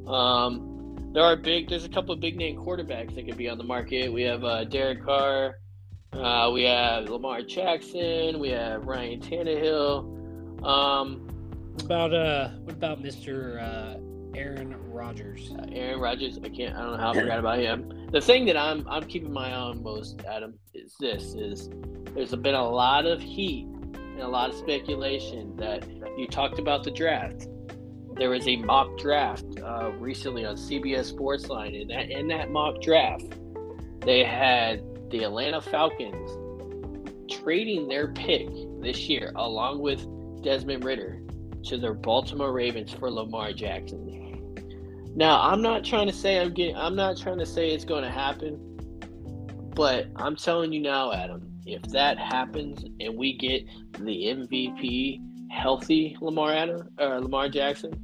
Um, there are big. There's a couple of big name quarterbacks that could be on the market. We have uh, Derek Carr. Uh, we have Lamar Jackson. We have Ryan Tannehill. Um, what about uh, what about Mister Uh, Aaron Rodgers? Uh, Aaron Rodgers. I can't. I don't know how I forgot about him. The thing that I'm I'm keeping my eye on most, Adam, is this: is there's been a lot of heat and a lot of speculation that you talked about the draft. There was a mock draft uh, recently on C B S Sportsline, and that in that mock draft, they had the Atlanta Falcons trading their pick this year, along with Desmond Ridder, to the Baltimore Ravens for Lamar Jackson. Now, I'm not trying to say I'm getting. I'm not trying to say it's going to happen, but I'm telling you now, Adam, if that happens and we get the M V P healthy Lamar Adam or Lamar Jackson,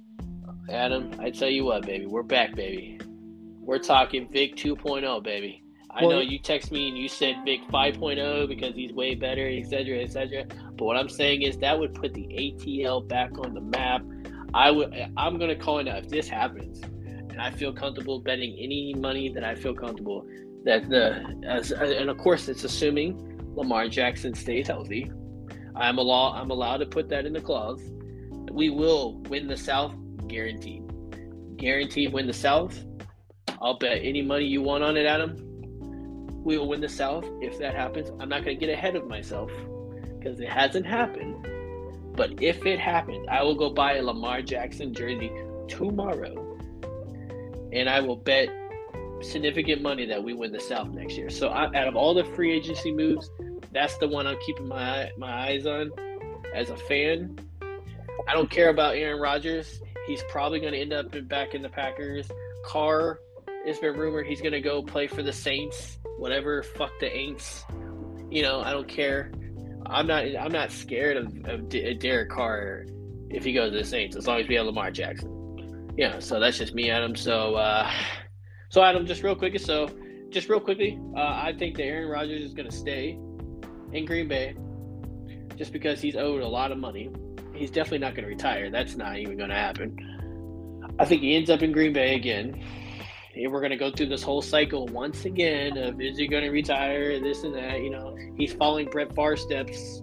Adam, I tell you what, baby, we're back, baby. We're talking Vic two point oh, baby. I know you text me and you said Vic five point oh because he's way better, et cetera, et cetera. But what I'm saying is that would put the A T L back on the map. I would. I'm gonna call it now if this happens, and I feel comfortable betting any money that I feel comfortable that the as and of course it's assuming Lamar Jackson stays healthy. I'm allowed. I'm allowed to put that in the clause. We will win the South, guaranteed. Guaranteed win the South. I'll bet any money you want on it, Adam. We will win the South if that happens. I'm not going to get ahead of myself because it hasn't happened. But if it happens, I will go buy a Lamar Jackson jersey tomorrow. And I will bet significant money that we win the South next year. So I, out of all the free agency moves, that's the one I'm keeping my, my eyes on as a fan. I don't care about Aaron Rodgers. He's probably going to end up back in the Packers. Carr, it's been rumored he's going to go play for the Saints. Whatever, fuck the Aints. You know, I don't care. I'm not. I'm not scared of, of D- Derek Carr if he goes to the Saints, as long as we have Lamar Jackson. Yeah. So that's just me, Adam. So, uh, so Adam, just real quick. So, just real quickly, uh, I think that Aaron Rodgers is going to stay in Green Bay, just because he's owed a lot of money. He's definitely not going to retire. That's not even going to happen. I think he ends up in Green Bay again. We're going to go through this whole cycle once again of is he going to retire, this and that. You know, he's following Brett Favre's steps.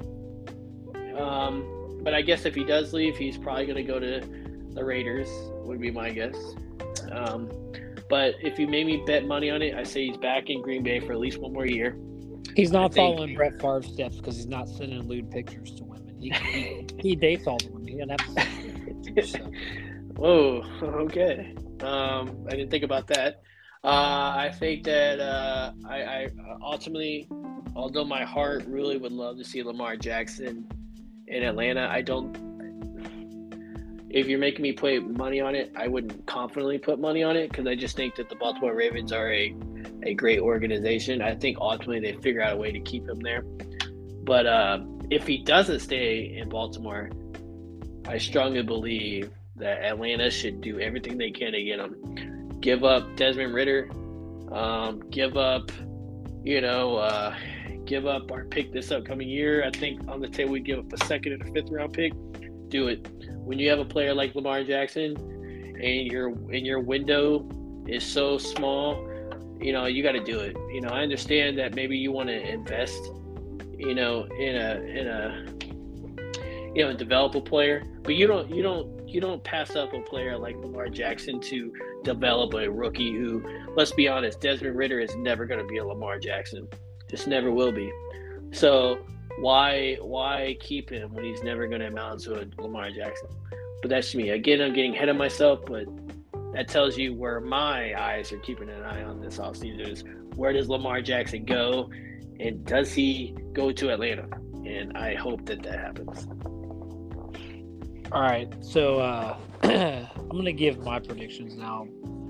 Um, but I guess if he does leave, he's probably going to go to the Raiders, would be my guess. Um, but if you made me bet money on it, I say he's back in Green Bay for at least one more year. He's not think, following Brett Favre's steps because he's not sending lewd pictures to women. He, he, he dates all the women. He doesn't have to send pictures. So. Whoa, okay. Um, I didn't think about that. Uh, I think that uh, I, I ultimately, although my heart really would love to see Lamar Jackson in Atlanta, I don't. If you're making me put money on it, I wouldn't confidently put money on it because I just think that the Baltimore Ravens are a, a great organization. I think ultimately they figure out a way to keep him there. But uh, if he doesn't stay in Baltimore, I strongly believe that Atlanta should do everything they can to get him. Give up Desmond Ridder. Um, give up, you know, uh, give up our pick this upcoming year. I think on the table we give up a second and a fifth round pick. Do it. When you have a player like Lamar Jackson and your and your window is so small, you know, you got to do it. You know, I understand that maybe you want to invest, you know, in a in a you know, develop a player, but you don't you don't you don't pass up a player like Lamar Jackson to develop a rookie who, let's be honest, Desmond Ridder is never going to be a Lamar Jackson. Just never will be. So why why keep him when he's never going to amount to a Lamar Jackson? But that's me. Again, I'm getting ahead of myself, but that tells you where my eyes are keeping an eye on this offseason is where does Lamar Jackson go, and does he go to Atlanta? And I hope that that happens. All right, so uh, I'm going to give my predictions now.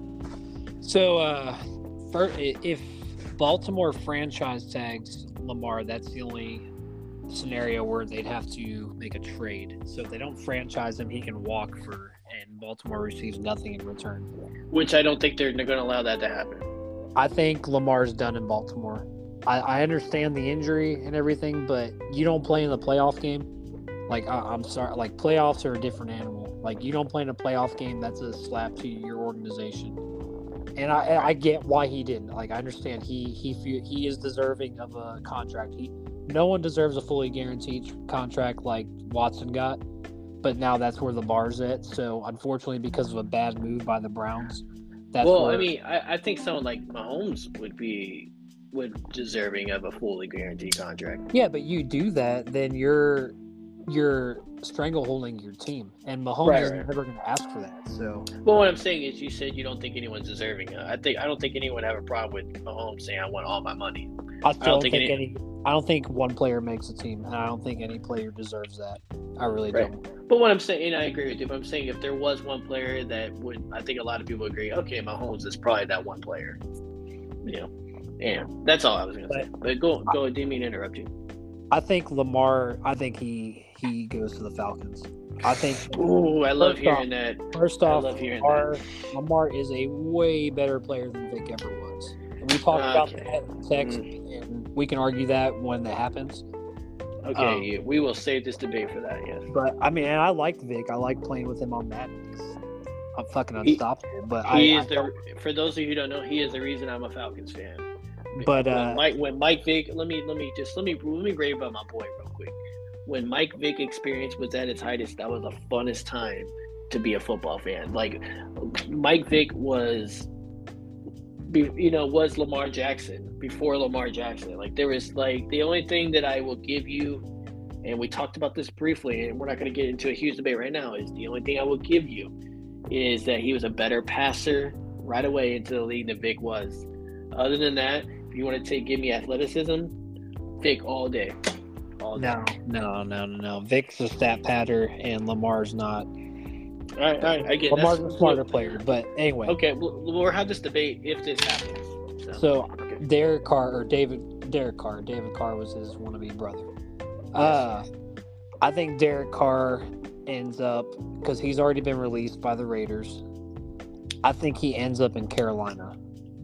So uh, for, if Baltimore franchise tags Lamar, that's the only scenario where they'd have to make a trade. So if they don't franchise him, he can walk for, and Baltimore receives nothing in return. Which I don't think they're going to allow that to happen. I think Lamar's done in Baltimore. I, I understand the injury and everything, but you don't play in the playoff game. Like, I, I'm sorry, like, playoffs are a different animal. Like, you don't play in a playoff game, that's a slap to your organization. And I I get why he didn't. Like, I understand he he he is deserving of a contract. He no one deserves a fully guaranteed contract like Watson got, but now that's where the bar's at. So, unfortunately, because of a bad move by the Browns, that's well, where, I mean, I, I think someone like Mahomes would be would deserving of a fully guaranteed contract. Yeah, but you do that, then you're you're strangleholding your team, and Mahomes Right, is right. never going to ask for that. So, Well, what I'm saying is, you said you don't think anyone's deserving. I think I don't think anyone have a problem with Mahomes saying I want all my money. I still don't don't think think, any- any. I don't think one player makes a team, and I don't think any player deserves that. I really Right. don't. But what I'm saying, and I agree with you, but I'm saying if there was one player that would, I think a lot of people agree, okay, Mahomes is probably that one player. You know, yeah, that's all I was going to say. But go, go, didn't mean to interrupt you. I think Lamar. I think he he goes to the Falcons. I think Ooh, I love First hearing that. first I off, love hearing Lamar, Lamar is a way better player than Vic ever was. And we talked about Okay. that in text, and we can argue that when that happens. Okay, Um, yeah, we will save this debate for that, yes. But I mean, and I liked Vic. I like playing with him on Madden. He's, I'm fucking He- unstoppable. But He I, is I the, for those of you who don't know, he is the reason I'm a Falcons fan. But when uh, Mike, when Mike Vick, let me let me just let me let me rave about my boy real quick. When Mike Vick experience was at its highest, that was the funnest time to be a football fan. Like Mike Vick was, be- you know, was Lamar Jackson before Lamar Jackson. Like there was like the only thing that I will give you, and we talked about this briefly, and we're not going to get into a huge debate right now. Is the only thing I will give you is that he was a better passer right away into the league than Vick was. Other than that, if you want to take give me athleticism, Vic all day. All day. no, no, no, no, no. Vic's a stat patter, and Lamar's not. All right, all right, I get it. Lamar's That's- a smarter player. But anyway, Okay, we'll, we'll have this debate if this happens. So, so okay. Derek Carr or David Derek Carr. David Carr was his wannabe brother. Uh, I think Derek Carr ends up because he's already been released by the Raiders. I think he ends up in Carolina.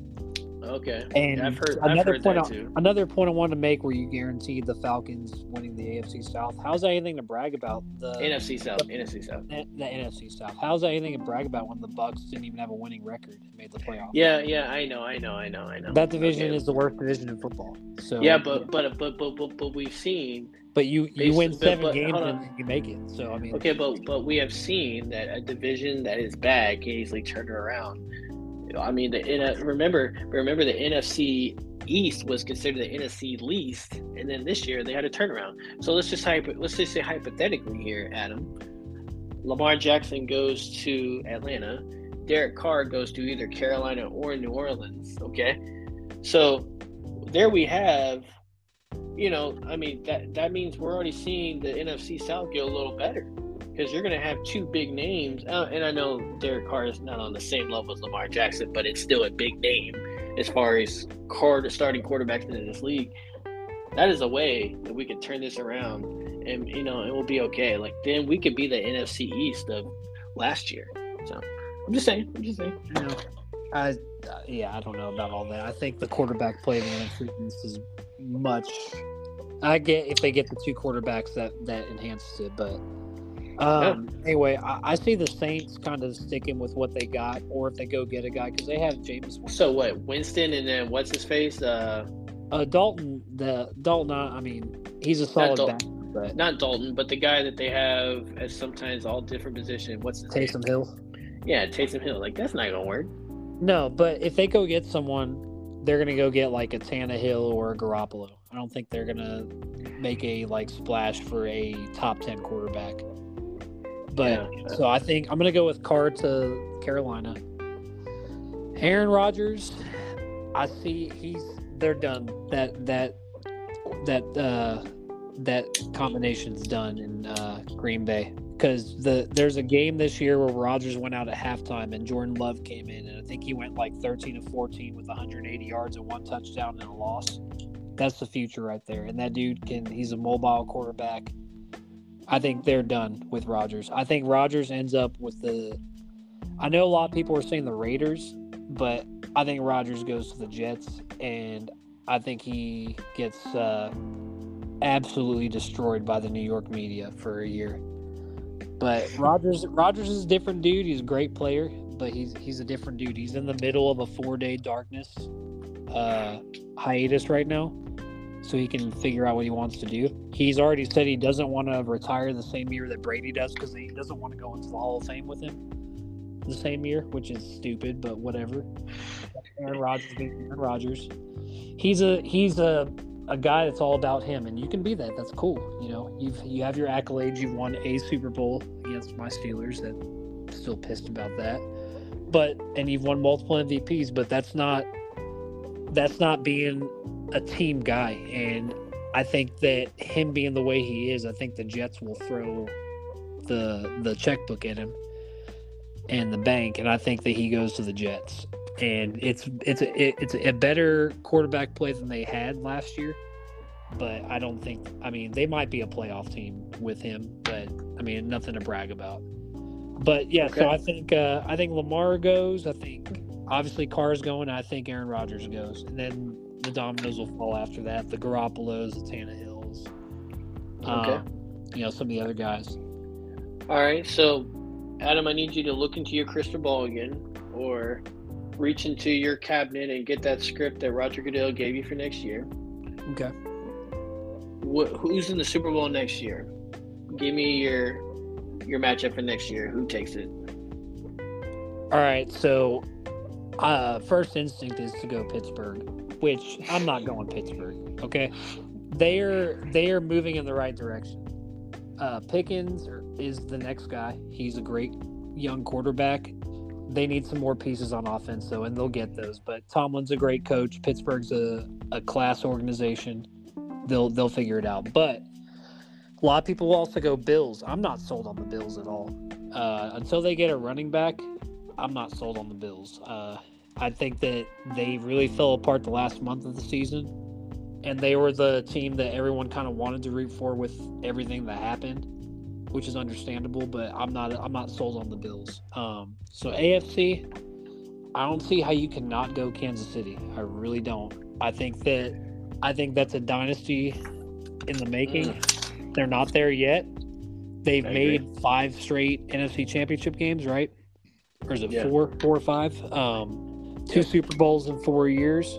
Okay. And Yeah, I've heard, I've another heard point, that I, too. another point I wanted to make, where you guaranteed the Falcons winning the A F C South. How's that anything to brag about? The N F C South, N F C South. the, the N F C South. How's that anything to brag about when the Bucks didn't even have a winning record and made the playoffs? Yeah, yeah, I know, I know, I know, I know. That division Okay. is the worst division in football. So Yeah, but but but but but, but we've seen. but you you based- win but- seven but games hold and on. you make it. So I mean, Okay, but but we have seen that a division that is bad can easily turn it around. I mean, the N- remember remember the N F C East was considered the N F C least, and then this year they had a turnaround. So let's just hypo, let's just say hypothetically here, Adam. Lamar Jackson goes to Atlanta. Derek Carr goes to either Carolina or New Orleans. Okay, so there we have. You know, I mean that that means we're already seeing the N F C South get a little better. Because you're going to have two big names. Uh, and I know Derek Carr is not on the same level as Lamar Jackson, but it's still a big name as far as Carr, starting quarterbacks in this league. That is a way that we can turn this around and, you know, it will be okay. Like, then we could be the N F C East of last year. So, I'm just saying. I'm just saying. you know, I uh, yeah, I don't know about all that. I think the quarterback play in the N F C East is much. I get if they get the two quarterbacks that that enhances it, but. Um, Anyway, I, I see the Saints kind of sticking with what they got, or if they go get a guy, because they have Jameis Winston. So, what? Winston and then what's his face? Uh, Uh, Dalton, the Dalton, uh, I mean, he's a solid Dal- back. but not Dalton, but the guy that they have as sometimes all different position. What's his Taysom name? Hill. Yeah, Taysom Hill. Like that's not gonna work. No, but if they go get someone, they're gonna go get like a Tannehill or a Garoppolo. I don't think they're gonna make a like splash for a top ten quarterback. But Yeah. so I think I'm gonna go with Carr to Carolina. Aaron Rodgers, I see he's they're done. That that that uh, that combination's done in uh, Green Bay because the there's a game this year where Rodgers went out at halftime and Jordan Love came in and I think he went like thirteen of fourteen with one hundred eighty yards and one touchdown and a loss. That's the future right there. And that dude can he's a mobile quarterback. I think they're done with Rodgers. I think Rodgers ends up with the I know a lot of people are saying the Raiders, but I think Rodgers goes to the Jets, and I think he gets uh, absolutely destroyed by the New York media for a year. But Rodgers, Rodgers is a different dude. He's a great player, but he's he's a different dude. He's in the middle of a four-day darkness uh, hiatus right now, so he can figure out what he wants to do. He's already said he doesn't want to retire the same year that Brady does because he doesn't want to go into the Hall of Fame with him the same year, which is stupid, but whatever. Aaron Rodgers being Aaron Rodgers. He's a he's a, a guy that's all about him, and you can be that. That's cool. You know, you've you have your accolades. You've won a Super Bowl against my Steelers. That I'm still pissed about that. But and you've won multiple M V Ps, but that's not that's not being a team guy. And I think that him being the way he is, I think the Jets will throw the the checkbook at him and the bank, and I think that he goes to the Jets. And it's it's a it's a better quarterback play than they had last year, but I don't think. I mean, they might be a playoff team with him, but I mean, nothing to brag about. But yeah, Okay. so I think uh, I think Lamar goes. I think obviously Carr's going. I think Aaron Rodgers goes, and then the dominoes will fall after that. The Garoppolos, the Tannehills, Okay. um, you know, some of the other guys. All right. So, Adam, I need you to look into your crystal ball again, or reach into your cabinet and get that script that Roger Goodell gave you for next year. Okay. Wh- who's in the Super Bowl next year? Give me your your matchup for next year. Who takes it? All right, so uh, first instinct is to go Pittsburgh, which I'm not going Pittsburgh. Okay, they are they are moving in the right direction. Uh, Pickens is the next guy. He's a great young quarterback. They need some more pieces on offense, though, and they'll get those. But Tomlin's a great coach. Pittsburgh's a, a class organization. They'll they'll figure it out. But a lot of people will also go Bills. I'm not sold on the Bills at all. Uh, until they get a running back, I'm not sold on the Bills. Uh, I think that they really fell apart the last month of the season, and they were the team that everyone kind of wanted to root for with everything that happened, which is understandable. But I'm not I'm not sold on the Bills. Um, so A F C, I don't see how you can not go Kansas City. I really don't. I think that I think that's a dynasty in the making. Mm. They're not there yet. They've I made agree. five straight N F C championship games, right? Or is it Yeah. four, four or five? Um, two Yeah. Super Bowls in four years.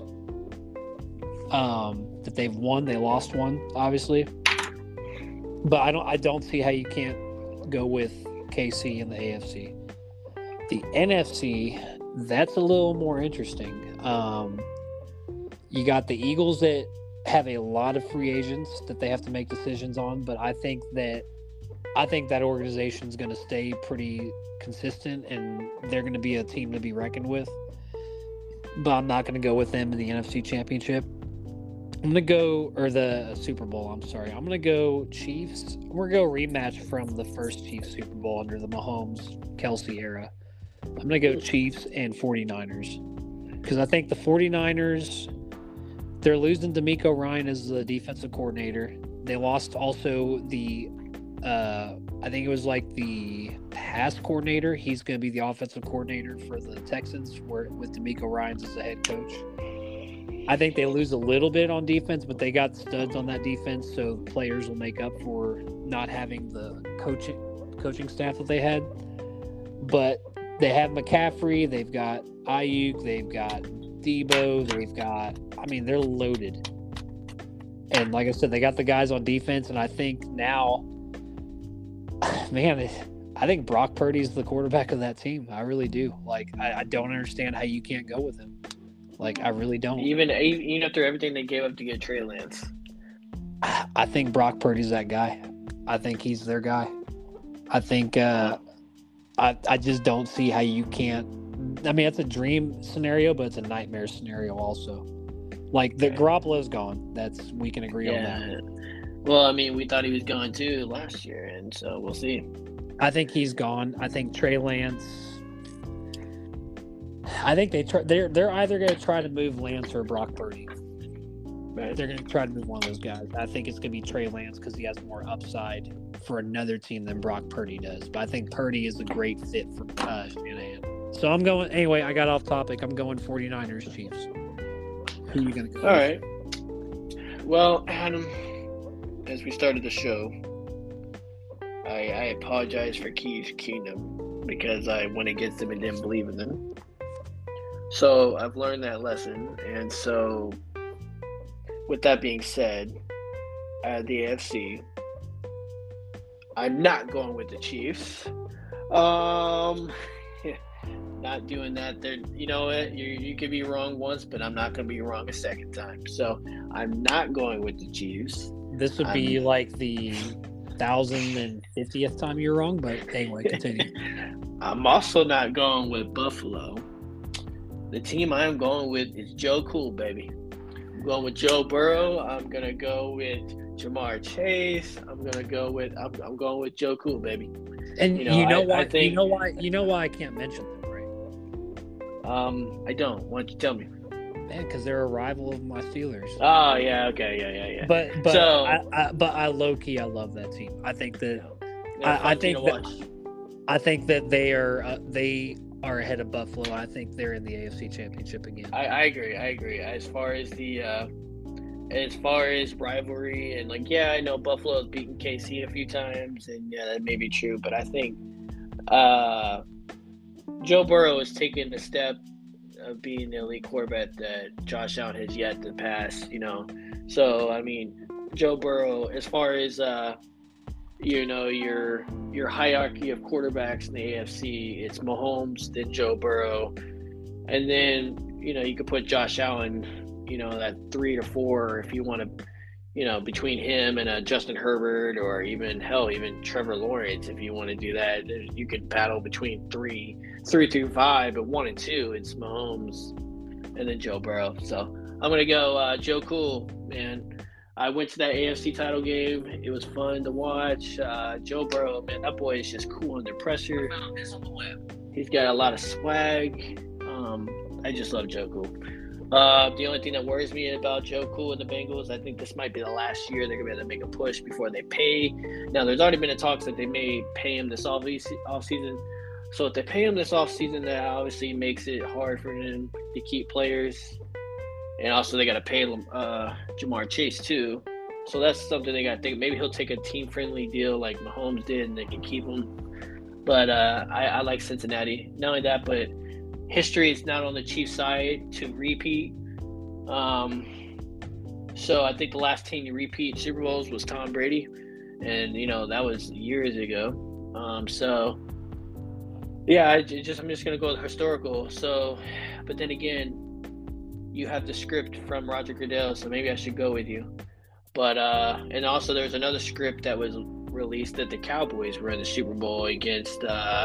Um, that they've won. They lost one, obviously. But I don't. I don't see how you can't go with K C in the A F C. The N F C, that's a little more interesting. Um, you got the Eagles that have a lot of free agents that they have to make decisions on, but I think that I think that organization is going to stay pretty consistent, and they're going to be a team to be reckoned with. But I'm not going to go with them in the N F C Championship. I'm going to go, or the Super Bowl, I'm sorry. I'm going to go Chiefs. We're going to go rematch from the first Chiefs Super Bowl under the Mahomes-Kelsey era. I'm going to go Chiefs and 49ers. Because I think the 49ers, they're losing D'Amico Ryan as the defensive coordinator. They lost also the, uh, I think it was like the pass coordinator. He's going to be the offensive coordinator for the Texans, where with D'Amico Ryan as the head coach. I think they lose a little bit on defense, but they got studs on that defense, so players will make up for not having the coaching coaching staff that they had. But they have McCaffrey, they've got Ayuk, they've got Debo, they've got, I mean, they're loaded. And like I said, they got the guys on defense, and I think now, man, I think Brock Purdy's the quarterback of that team. I really do. Like, I, I don't understand how you can't go with him. Like, I really don't. Even even after everything they gave up to get Trey Lance. I think Brock Purdy's that guy. I think he's their guy. I think uh, I I just don't see how you can't. I mean, it's a dream scenario, but it's a nightmare scenario also. Like, the Garoppolo's gone. That's we can agree yeah. on that. Well, I mean, we thought he was gone too last year, and so we'll see. I think he's gone. I think Trey Lance. I think they try, they're they're either going to try to move Lance or Brock Purdy. Right. They're going to try to move one of those guys. I think it's going to be Trey Lance because he has more upside for another team than Brock Purdy does. But I think Purdy is a great fit for uh, Shanahan. So I'm going – anyway, I got off topic. I'm going 49ers Chiefs. Who are you going to go All with? right. Well, Adam, as we started the show, I, I apologize for Keys Kingdom because I went against them and didn't believe in them. So I've learned that lesson. And so – with that being said, uh, the A F C, I'm not going with the Chiefs. Um, not doing that. They're, you know what? You you could be wrong once, but I'm not going to be wrong a second time. So I'm not going with the Chiefs. This would be I'm, like the one thousand fiftieth time you're wrong, but anyway, continue. I'm also not going with Buffalo. The team I'm going with is Joe Cool, baby. I'm going with Joe Burrow. I'm gonna go with Jamar Chase. I'm gonna go with I'm, I'm going with Joe Cool, baby. And you know, you know I, why? I think, you know why? You know why I can't mention them, right? Um, I don't. Why don't you tell me? Man, because they're a rival of my Steelers. Oh yeah, okay, yeah, yeah, yeah. But but so, I, I but I low key I love that team. I think that yeah, I, I think that I think that they are uh, they are ahead of Buffalo. I think they're in the A F C Championship again. I, I agree. I agree. As far as the uh, as far as rivalry and like, yeah, I know Buffalo's beaten K C a few times, and yeah, that may be true. But I think uh, Joe Burrow has taken the step of being the elite quarterback that Josh Allen has yet to pass. You know, so I mean, Joe Burrow, as far as uh, you know, your your hierarchy of quarterbacks in the A F C, it's Mahomes, then Joe Burrow, and then, you know, you could put Josh Allen, you know, that three or four if you want to, you know, between him and uh, Justin Herbert, or even, hell, even Trevor Lawrence, if you want to do that. You could battle between three, three through five, but one and two, it's Mahomes and then Joe Burrow. So I'm going to go uh, Joe Cool, man. I went to that A F C title game. It was fun to watch. Uh, Joe Burrow, man, that boy is just cool under pressure. He's got a lot of swag. Um, I just love Joe Cool. Uh, the only thing that worries me about Joe Cool and the Bengals, I think this might be the last year they're going to be able to make a push before they pay. Now, there's already been a talks that they may pay him this off season. So if they pay him this off season, that obviously makes it hard for him to keep players. And also, they got to pay uh, Jamar Chase, too. So that's something they got to think. Maybe he'll take a team-friendly deal like Mahomes did, and they can keep him. But uh, I, I like Cincinnati. Not only that, but history is not on the Chiefs' side to repeat. Um, so I think the last team to repeat Super Bowls was Tom Brady. And, you know, that was years ago. Um, so, yeah, I just, I'm just going to go with historical. So, but then again, you have the script from Roger Goodell, so maybe I should go with you. But uh, and also there's another script that was released that the Cowboys were in the Super Bowl against. Uh,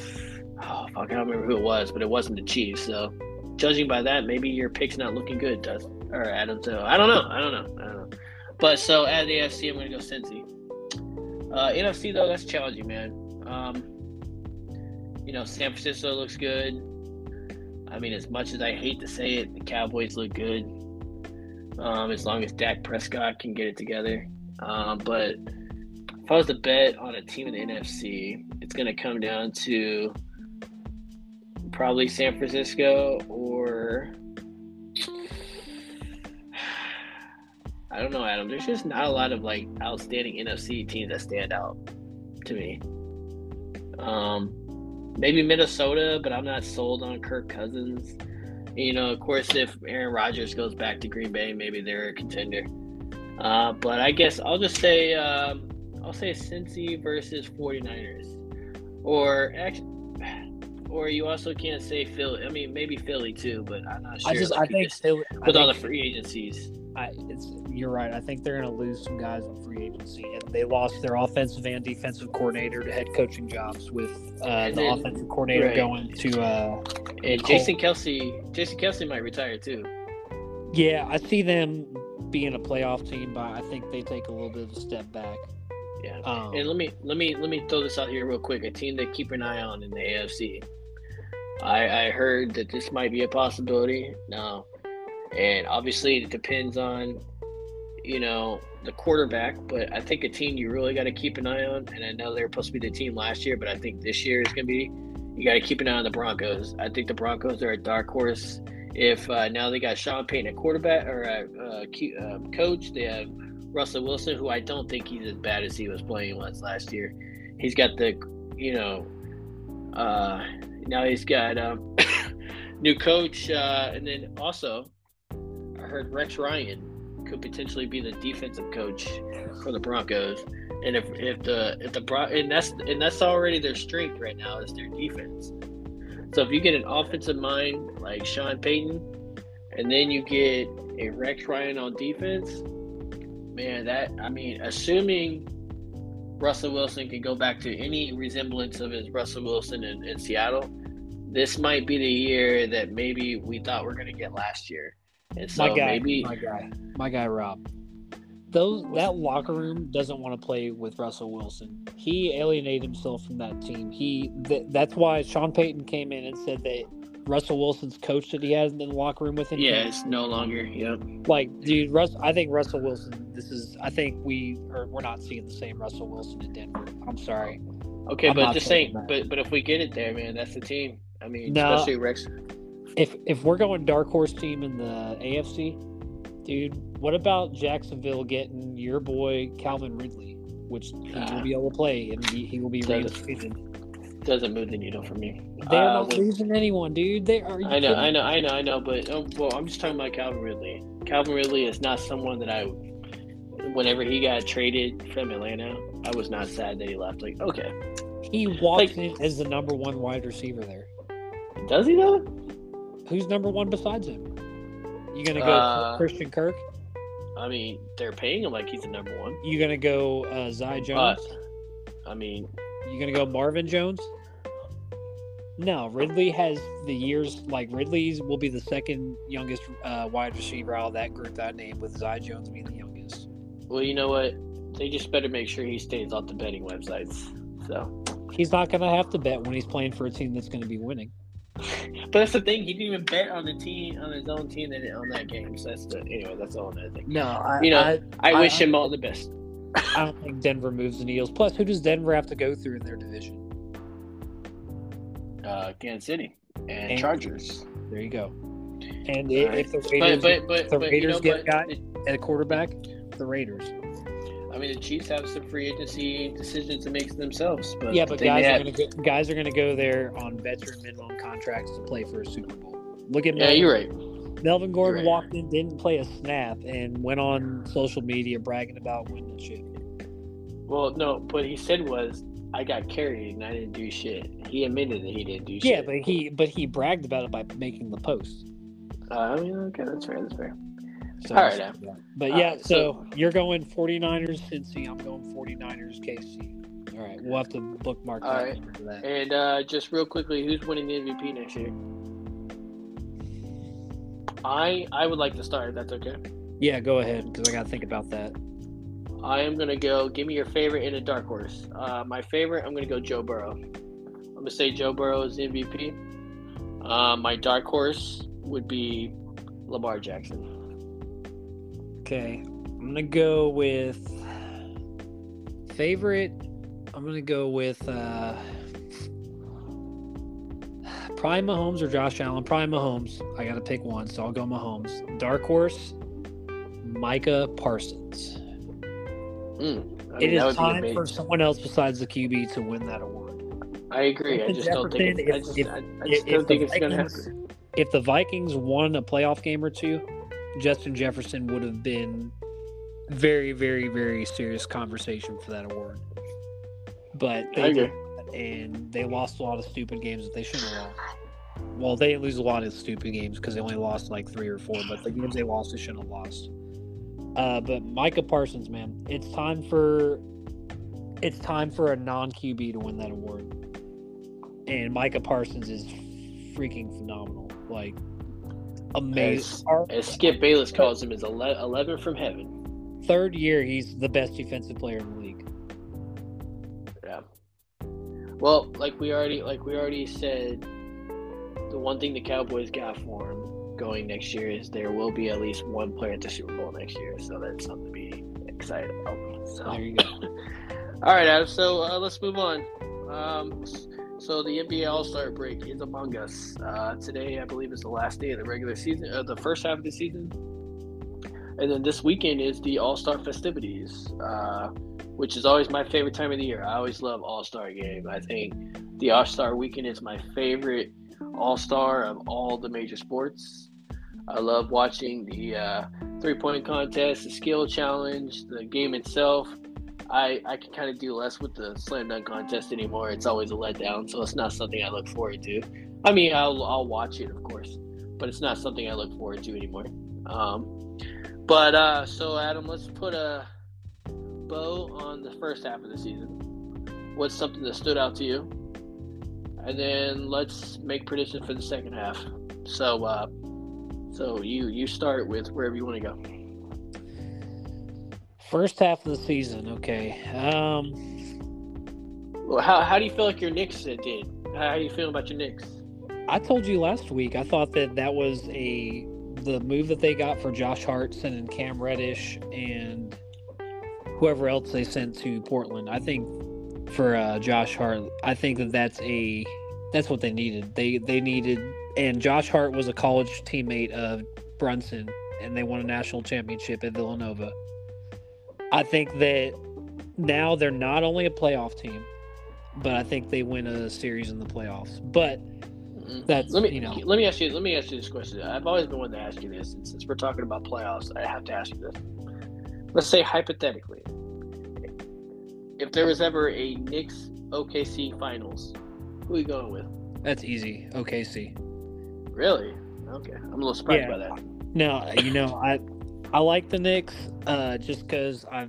oh fuck, I don't remember who it was, but it wasn't the Chiefs. So judging by that, maybe your pick's not looking good, does or Adam? So I don't know. I don't know. I don't know. But so at the A F C, I'm gonna go Cincy. Uh, N F C though, that's challenging, man. Um, you know, San Francisco looks good. I mean, as much as I hate to say it, the Cowboys look good. Um, as long as Dak Prescott can get it together. Um, but if I was to bet on a team in the N F C, it's going to come down to probably San Francisco or I don't know, Adam. There's just not a lot of like outstanding N F C teams that stand out to me. Um, maybe Minnesota, but I'm not sold on Kirk Cousins. You know, of course, if Aaron Rodgers goes back to Green Bay, maybe they're a contender. Uh, but I guess I'll just say um, I'll say Cincy versus 49ers. Or actually, or you also can't say Philly. I mean, maybe Philly too, but I'm not sure. I just like I think just, Philly, I with all the think, free agencies. I, it's you're right. I think they're going to lose some guys in free agency, and they lost their offensive and defensive coordinator to head coaching jobs with uh, the then, offensive coordinator right. going to. Uh, and Cole. Jason Kelsey, Jason Kelsey might retire too. Yeah, I see them being a playoff team, but I think they take a little bit of a step back. Yeah, um, and let me let me let me throw this out here real quick. A team to keep an eye on in the A F C. I I heard that this might be a possibility now, and obviously it depends on, you know, the quarterback. But I think a team you really got to keep an eye on, and I know they were supposed to be the team last year, but I think this year is going to be. You got to keep an eye on the Broncos. I think the Broncos are a dark horse. If uh, now they got Sean Payton at quarterback or a uh, uh, coach, they have Russell Wilson, who I don't think he's as bad as he was playing was last year. He's got the, you know, uh, now he's got um, new coach, uh, and then also I heard Rex Ryan could potentially be the defensive coach for the Broncos. And if if the if the Bron- and that's and that's already their strength right now is their defense. So if you get an offensive mind like Sean Payton, and then you get a Rex Ryan on defense, man, that I mean, assuming Russell Wilson can go back to any resemblance of his Russell Wilson in, in Seattle, this might be the year that maybe we thought we were going to get last year. And so my guy, maybe my guy, my guy, Rob. Those that locker room doesn't want to play with Russell Wilson. He alienated himself from that team. He th- that's why Sean Payton came in and said that Russell Wilson's coach that he has in the locker room with him. Yeah, it's no longer. Yeah. Like, dude, Russ. I think Russell Wilson. This is. I think we are. We're not seeing the same Russell Wilson in Denver. I'm sorry. Okay, I'm but just saying. that. But but if we get it there, man, that's the team. I mean, no, especially Rex. If if we're going dark horse team in the A F C, dude, what about Jacksonville getting your boy Calvin Ridley, which he uh, will be able to play and he, he will be reinstated. Doesn't move the needle for me. They're uh, not with, losing anyone, dude. They are. I know, I know, I know, I know. But um, well, I'm just talking about Calvin Ridley. Calvin Ridley is not someone that I. Whenever he got traded from Atlanta, I was not sad that he left. Like, okay, he walks like, in as the number one wide receiver there. Does he though? Who's number one besides him? You gonna go uh, Christian Kirk? I mean, they're paying him like he's the number one. You gonna go uh, Zay Jones? Uh, I mean, you gonna go Marvin Jones? No, Ridley has the years. Like Ridley's will be the second youngest uh, wide receiver out of that group that I named, with Zay Jones being the youngest. Well, you know what? They just better make sure he stays off the betting websites. So he's not gonna have to bet when he's playing for a team that's gonna be winning. But that's the thing. He didn't even bet on the team, on his own team, that on that game. So that's the anyway. That's all I think. No, I, you know, I, I, I wish I, him all the best. I don't think Denver moves the needles. Plus, who does Denver have to go through in their division? Uh, Kansas City and, and Chargers. There you go. And right. if the Raiders, but, but, but, if the but, Raiders you know, get a guy at a quarterback, the Raiders. I mean, the Chiefs have some free agency decisions to make themselves. But yeah, but guys are, gonna go, guys are going to go there on veteran minimum contracts to play for a Super Bowl. Look at yeah, Melvin. you're right. Melvin Gordon right. walked in, didn't play a snap, and went on social media bragging about winning the shit. Well, no, what he said was, "I got carried and I didn't do shit." He admitted that he didn't do shit. Yeah, but he but he bragged about it by making the post. Uh, I mean, okay, that's fair. That's fair. So, all right, yeah. But yeah, uh, so, so you're going 49ers Cincy. I'm going 49ers K C. All right, we'll have to bookmark that. All right, for that. And uh, just real quickly, who's winning the M V P next year? I I would like to start. If that's okay. Yeah, go ahead because I got to think about that. I am gonna go. Give me your favorite in a dark horse. Uh, my favorite, I'm gonna go Joe Burrow. I'm gonna say Joe Burrow is the M V P. Uh, my dark horse would be Lamar Jackson. Okay, I'm gonna go with favorite. I'm gonna go with uh, probably Mahomes or Josh Allen. Probably Mahomes. I gotta pick one, so I'll go Mahomes. Dark horse, Micah Parsons. Mm, I mean, it is time for someone else besides the Q B to win that award. I agree. I just don't think. It, I just, if, I, I just don't think it's Vikings, gonna happen. If the Vikings won a playoff game or two, Justin Jefferson would have been very, very, very serious conversation for that award. But I they agree. did, and they lost a lot of stupid games that they shouldn't have lost. Well, they didn't lose a lot of stupid games because they only lost like three or four, but the games they lost, they shouldn't have lost. Uh, but Micah Parsons, man, it's time for it's time for a non-Q B to win that award. And Micah Parsons is freaking phenomenal. Like, amazing. As, as Skip Bayless calls him, is eleven from heaven. Third year, he's the best defensive player in the league. Yeah. Well, like we already like we already said, the one thing the Cowboys got for him going next year is there will be at least one player at the Super Bowl next year. So that's something to be excited about. So there you go. All right, Adam. So uh, let's move on. Um, so the N B A All-Star break is among us. Uh, today, I believe, is the last day of the regular season, uh, the first half of the season. And then this weekend is the All-Star festivities, uh, which is always my favorite time of the year. I always love All-Star game. I think the All-Star weekend is my favorite All-Star of all the major sports. I love watching the uh, three-point contest, the skill challenge, the game itself. I, I can kind of do less with the slam dunk contest anymore. It's always a letdown, so it's not something I look forward to. I mean, I'll I'll watch it, of course, but it's not something I look forward to anymore. Um, but uh, so Adam, let's put a bow on the first half of the season. What's something that stood out to you? And then let's make predictions for the second half. So, uh, so you you start with wherever you want to go. First half of the season, okay. Um, well, how how do you feel like your Knicks did? How do you feel about your Knicks? I told you last week. I thought that that was a the move that they got for Josh Hart, sending Cam Reddish and whoever else they sent to Portland. I think for uh, Josh Hart, I think that that's a that's what they needed. They they needed, and Josh Hart was a college teammate of Brunson, and they won a national championship at Villanova. I think that now they're not only a playoff team, but I think they win a series in the playoffs. But that's let me you know. let me ask you let me ask you this question. I've always been wanting to ask you this, and since we're talking about playoffs, I have to ask you this. Let's say hypothetically, if there was ever a Knicks O K C finals, who are you going with? That's easy. O K C. Really? Okay, I'm a little surprised Yeah. by that. No, you know I. I like the Knicks uh, just because I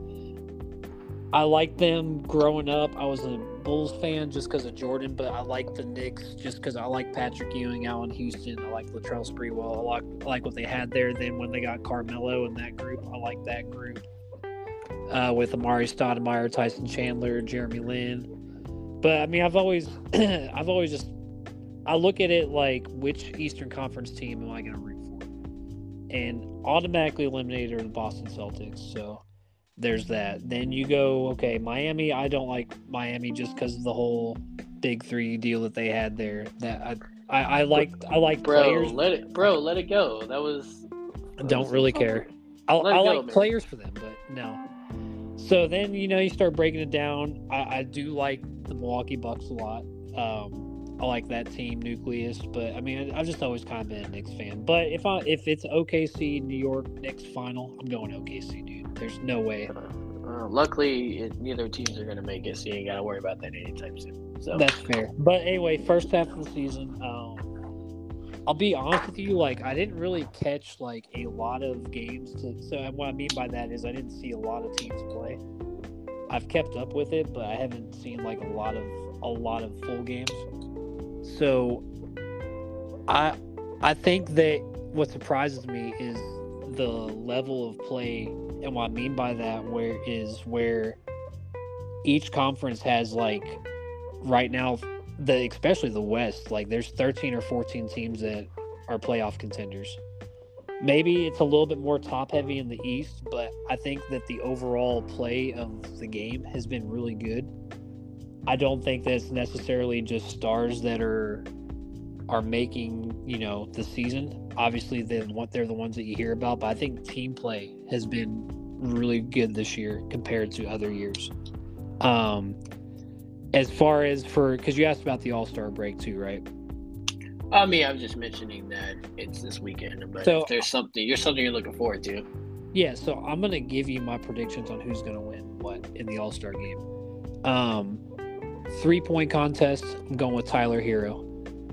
I like them growing up. I was a Bulls fan just because of Jordan, but I like the Knicks just because I like Patrick Ewing, Allen Houston. I like Latrell Sprewell. I like, I like what they had there. Then when they got Carmelo in that group, I like that group uh, with Amari Stoudemire, Tyson Chandler, Jeremy Lin. But I mean, I've always I've always just I look at it like, which Eastern Conference team am I going to root for? And automatically eliminated are the Boston Celtics. So there's that. Then you go, okay, Miami. I don't like Miami just because of the whole Big Three deal that they had there. That I I, I like I like bro, players. let it, bro, let it go. That was. I don't really care. I, Let it I go, like man. players for them, but no. So then you know you start breaking it down. I, I do like the Milwaukee Bucks a lot. Um, I like that team nucleus, but I mean, I've just always kind of been a Knicks fan. But if I if it's O K C New York Knicks final, I'm going O K C, dude. There's no way. Uh, luckily, it, neither teams are going to make it, so you ain't got to worry about that anytime soon. So That's fair. But anyway, first half of the season, um, I'll be honest with you, like I didn't really catch like a lot of games. To, so what I mean by that is I didn't see a lot of teams play. I've kept up with it, but I haven't seen like a lot of a lot of full games. So I I think that what surprises me is the level of play, and what I mean by that where is where each conference has like right now the especially the West, like there's thirteen or fourteen teams that are playoff contenders. Maybe it's a little bit more top heavy in the East, but I think that the overall play of the game has been really good. I don't think that it's necessarily just stars that are are making, you know, the season. Obviously, they're they're the ones that you hear about, but I think team play has been really good this year compared to other years. Um, as far as for, because you asked about the All-Star break too, right? I mean, I'm just mentioning that it's this weekend, but So- if there's something you're something you're looking forward to. Yeah, so I'm gonna give you my predictions on who's gonna win what in the All Star game. Um, three point contest. I'm going with Tyler Hero.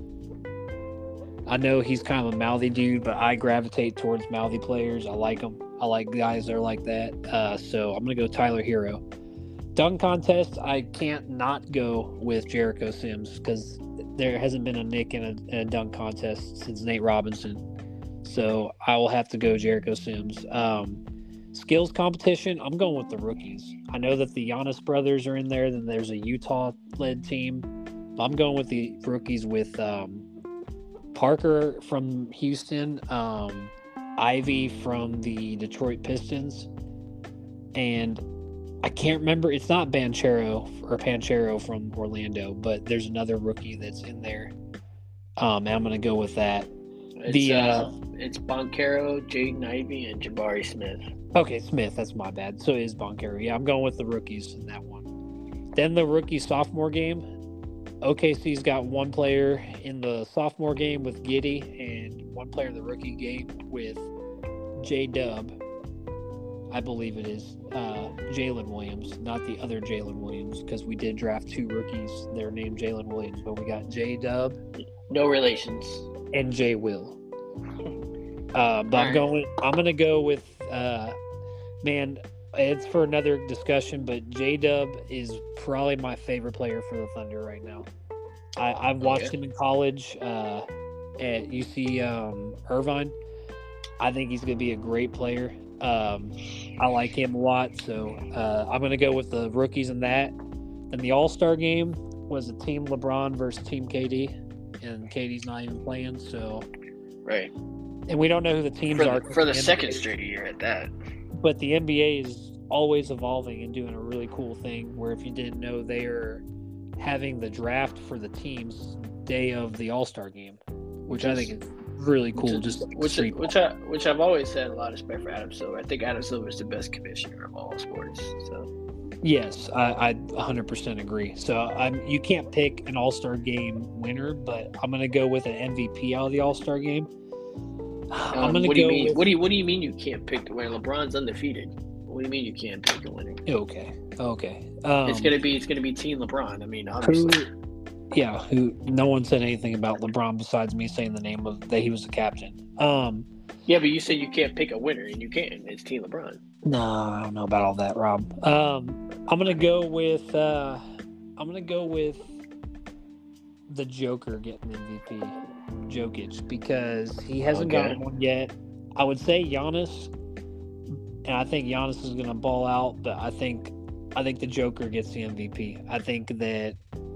I know he's kind of a mouthy dude, but I gravitate towards mouthy players. I like them. I like guys that are like that. Uh, so I'm gonna go Tyler Hero. Dunk contest. I can't not go with Jericho Sims because there hasn't been a nick in a, in a dunk contest since Nate Robinson. So I will have to go Jericho Sims. Um, skills competition, I'm going with the rookies. I know that the Giannis brothers are in there. Then there's a Utah-led team. I'm going with the rookies with um, Parker from Houston, um, Ivy from the Detroit Pistons, and I can't remember. It's not Banchero or Panchero from Orlando, but there's another rookie that's in there. Um, and I'm going to go with that. It's, the uh, uh, it's Boncaro, Jaden Ivey, and Jabari Smith. Okay, Smith. That's my bad. So it is Boncaro. Yeah, I'm going with the rookies in that one. Then the rookie sophomore game. O K C's got one player in the sophomore game with Giddey and one player in the rookie game with J-Dub. I believe it is uh, Jalen Williams, not the other Jalen Williams, because we did draft two rookies. They're named Jalen Williams, but we got J-Dub. No relations. And J Will. Uh, but I'm going. I'm gonna go with. Uh, man, it's for another discussion, but J Dub is probably my favorite player for the Thunder right now. I, I've watched okay. him in college uh, at U C um, Irvine. I think he's gonna be a great player. Um, I like him a lot, so uh, I'm gonna go with the rookies in that. And the All Star game was a Team LeBron versus Team K D. And K D's not even playing, so right. And we don't know who the teams for the, are for the, the second straight year at that. But the N B A is always evolving and doing a really cool thing. Where if you didn't know, they are having the draft for the teams day of the All Star game, which, which I think is really cool. Which, just which, which I which I've always had a lot of respect for Adam Silver. I think Adam Silver is the best commissioner of all sports. So. Yes, I, I one hundred percent agree. So I'm you can't pick an All-Star game winner, but I'm going to go with an M V P out of the All-Star game. I'm Um, going to what do go you mean? with... What do you What do you mean you can't pick the winner? LeBron's undefeated. What do you mean you can't pick a winner? Okay, okay. Um, it's gonna be it's gonna be Team LeBron. I mean, obviously. Who, yeah, who? No one said anything about LeBron besides me saying the name of that he was the captain. Um, yeah, but you said you can't pick a winner, and you can. It's Team LeBron. No, I don't know about all that, Rob. Um, I'm gonna go with uh, I'm gonna go with the Joker getting M V P, Jokic, because he hasn't okay. gotten one yet. I would say Giannis, and I think Giannis is gonna ball out, but I think I think the Joker gets the M V P. I think that.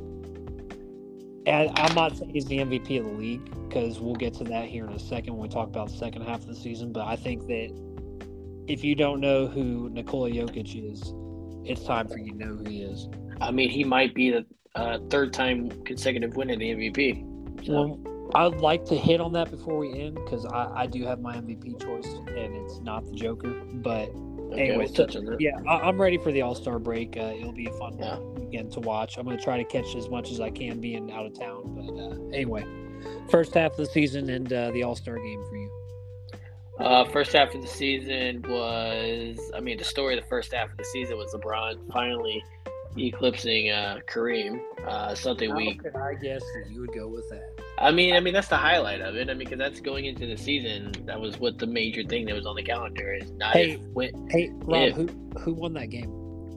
And I'm not saying he's the M V P of the league because we'll get to that here in a second when we talk about the second half of the season. But I think that if you don't know who Nikola Jokic is, it's time for you to know who he is. I mean, he might be the uh, third time consecutive winner of the M V P. So. Well, I'd like to hit on that before we end because I, I do have my M V P choice and it's not the Joker. But okay, anyway, we'll touch on that. yeah, I, I'm ready for the All-Star break. Uh, it'll be a fun yeah. weekend to watch. I'm going to try to catch as much as I can being out of town. But uh, anyway, first half of the season and uh, the All-Star game for you. Uh, first half of the season was, I mean, the story of the first half of the season was LeBron finally eclipsing uh, Kareem. Uh, something How we. could I guess that you would go with that? I mean, I mean that's the highlight of it. I mean, because that's going into the season. That was what the major thing that was on the calendar is. Not hey, if, when, hey, Rob, if. who who won that game?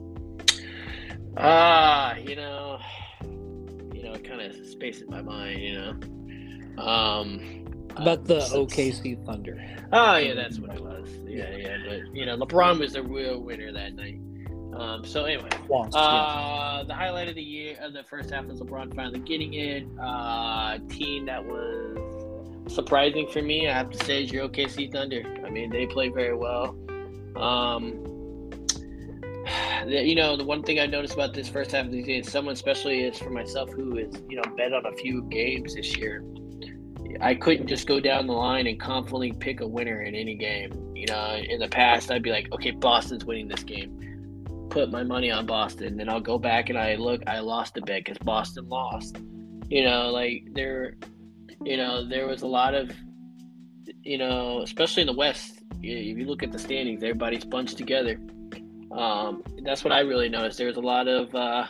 Ah, uh, you know, you know, it kind of spaces my mind. You know, um. About the O K C Thunder. Oh, yeah, that's what it was. Yeah, yeah. But, you know, LeBron was the real winner that night. Um, so, anyway. Lost, uh, yeah. The highlight of the year, of the first half was LeBron finally getting it. Uh, team that was surprising for me, I have to say, is your O K C Thunder. I mean, they play very well. Um, the, you know, the one thing I noticed about this first half of the season, someone especially is for myself who is, you know, bet on a few games this year. I couldn't just go down the line and confidently pick a winner in any game. You know, in the past, I'd be like, okay, Boston's winning this game. Put my money on Boston. Then I'll go back and I look, I lost a bet because Boston lost. You know, like there, you know, there was a lot of, you know, especially in the West, if you look at the standings, everybody's bunched together. Um, that's what I really noticed. There was a lot of. Uh,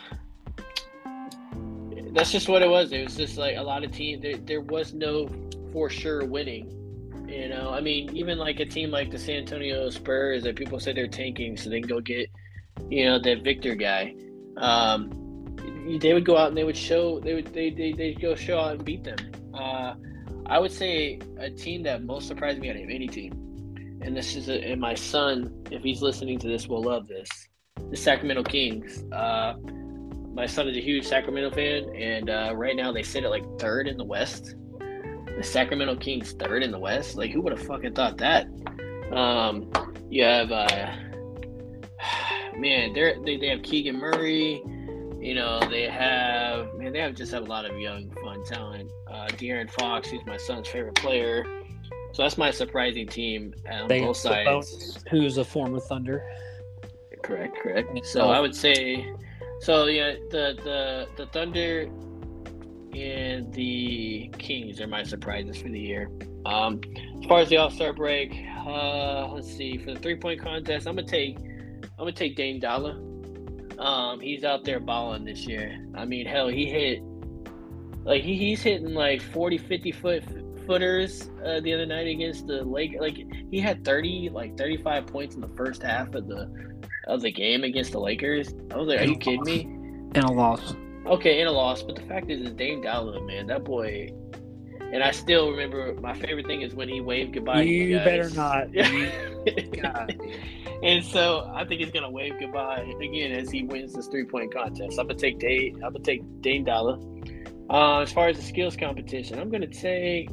that's just what it was. It was just like a lot of teams. There, there was no for sure winning. You know, I mean, even like a team like the San Antonio Spurs that people say they're tanking so they can go get, you know, that Victor guy. Um, they would go out and they would show they would they they they'd go show out and beat them. Uh, I would say a team that most surprised me out of any team, and this is a, and my son, if he's listening to this, will love this. The Sacramento Kings. Uh, my son is a huge Sacramento fan, and uh, right now they sit at like third in the West. The Sacramento Kings third in the West. Like, who would have fucking thought that? Um, you have, uh, man, they they they have Keegan Murray. You know, they have, man, they have just have a lot of young, fun talent. Uh, De'Aaron Fox, who's my son's favorite player. So that's my surprising team on They both sides. Sabonis, who's a former Thunder. Correct, correct. So I would say, so yeah, the the the Thunder and the Kings are my surprises for the year. Um, as far as the All-Star break, uh, let's see. For the three-point contest, I'm gonna take, I'm gonna take Dame Dollar. Um, he's out there balling this year. I mean, hell, he hit, like he, he's hitting like forty, fifty foot footers uh, the other night against the Lakers. Like he had thirty, like thirty-five points in the first half of the of the game against the Lakers. I was like, are you kidding me? And a loss. Okay, in a loss, but the fact is, is Dame Dollar, man, that boy. And I still remember my favorite thing is when he waved goodbye. You, to you better not. God. And so I think he's gonna wave goodbye again as he wins this three-point contest. I'm gonna take Dame. I'm gonna take Dame Dollar. Uh, as far as the skills competition, I'm gonna take.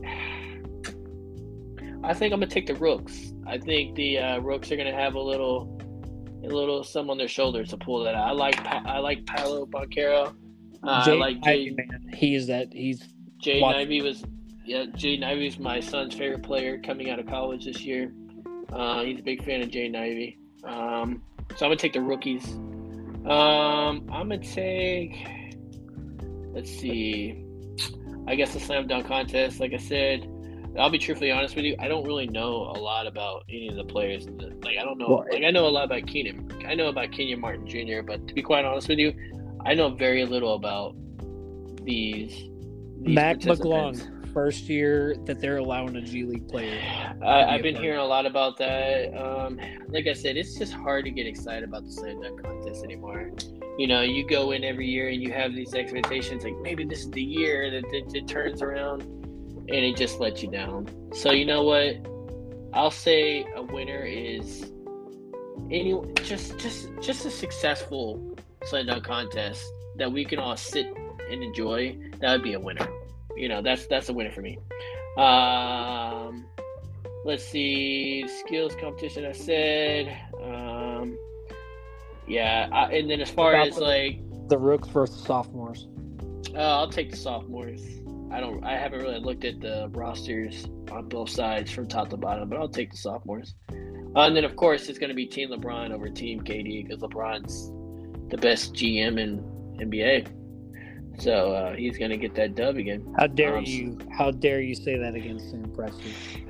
I think I'm gonna take the Rooks. I think the uh, Rooks are gonna have a little, a little some on their shoulders to pull that out. I like I like Paolo Banchero. Uh, Jay I like Jay. Ivey, man. He's that. He's Jay watch- Ivey was. Yeah, Jay Ivey is my son's favorite player coming out of college this year. Uh, he's a big fan of Jay Ivey. Um, so I'm gonna take the rookies. Um, I'm gonna take. Let's see. I guess the slam dunk contest. Like I said, I'll be truthfully honest with you. I don't really know a lot about any of the players. Like I don't know. Well, like I know a lot about Keenan. I know about Kenyon Martin Junior But to be quite honest with you, I know very little about these. these Mac participants. McClung. First year that they're allowing a G League player. I, I've been hearing a lot about that. Um, like I said, it's just hard to get excited about the slam dunk contest anymore. You know, you go in every year and you have these expectations, like maybe this is the year that it, it turns around, and it just lets you down. So you know what? I'll say a winner is any just just just a successful slam dunk contest that we can all sit and enjoy. That would be a winner. You know, that's that's a winner for me. Um, let's see, skills competition. I said, um, yeah, I, and then as far as like the rooks versus sophomores, uh, I'll take the sophomores. I don't, I haven't really looked at the rosters on both sides from top to bottom, but I'll take the sophomores. Uh, and then of course it's going to be Team LeBron over Team K D because LeBron's the best G M in N B A. So uh, he's gonna get that dub again. How dare um, you? How dare you say that against Sam Presti?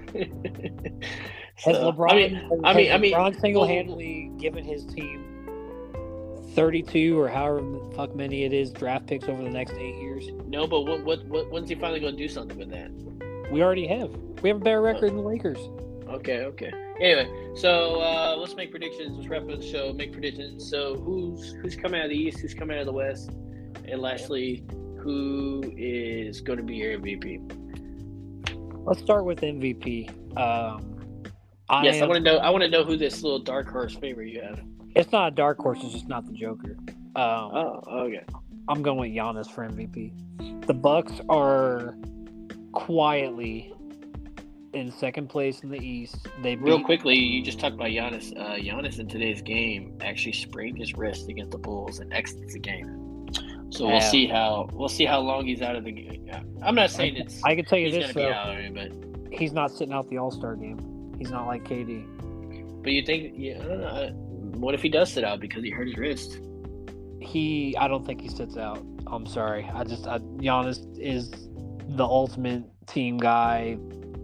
so, Has LeBron? I mean, has I mean, I mean, LeBron single-handedly given his team thirty-two or however the fuck many it is draft picks over the next eight years. No, but what, what, what, when's he finally gonna do something with that? We already have. We have a better record than the Lakers. Okay, okay. Anyway, so uh, let's make predictions. Let's wrap up the show. Make predictions. So who's who's coming out of the East? Who's coming out of the West? And lastly, who is going to be your M V P? Let's start with M V P. Um, I yes, am, I want to know. I want to know who this little dark horse favorite you have. It's not a dark horse. It's just not the Joker. Um, Oh, okay. I'm going with Giannis for M V P. The Bucks are quietly in second place in the East. They Real beat, quickly, you just talked about Giannis. Uh, Giannis in today's game actually sprained his wrist against the Bulls and exits the game. So we'll Yeah. see how we'll see how long he's out of the game. I'm not saying it's I can tell you he's this going to be though, out of it, but he's not sitting out the All-Star game. He's not like K D. but you think yeah, I don't know. What if he does sit out because he hurt his wrist? He, I don't think he sits out. I'm sorry. I just, I, Giannis is the ultimate team guy.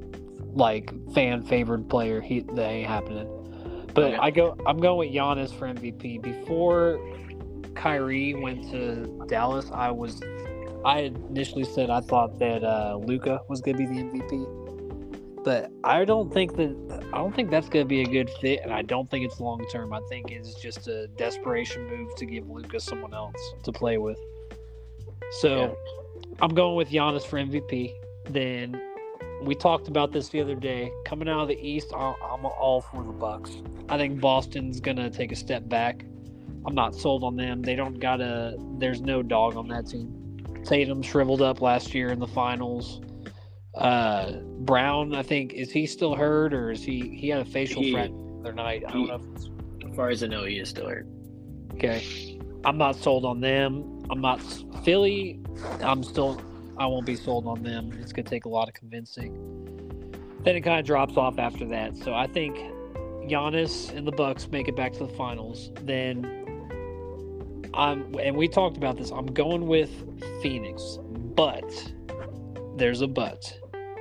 like fan favored player. He that ain't happening. But Okay. I go. I'm going with Giannis for M V P. Before Kyrie went to Dallas, I was. I initially said I thought that uh, Luka was going to be the M V P. But I don't think that I don't think that's going to be a good fit, and I don't think it's long term. I think it's just a desperation move to give Luka someone else to play with. So Yeah. I'm going with Giannis for M V P. Then we talked about this the other day. Coming out of the East, I'm all for the Bucks. I think Boston's going to take a step back. I'm not sold on them. They don't got a. There's no dog on that team. Tatum shriveled up last year in the finals. Uh, Brown, I think, is he still hurt, or is he? He had a facial He- fracture the other night. I don't he- know. If it's, As far as I know, he is still hurt. okay, I'm not sold on them. I'm not Philly. I'm still. I won't be sold on them. It's gonna take a lot of convincing. Then it kind of drops off after that. So I think Giannis and the Bucks make it back to the finals. Then I'm, and we talked about this. I'm going with Phoenix, but there's a but.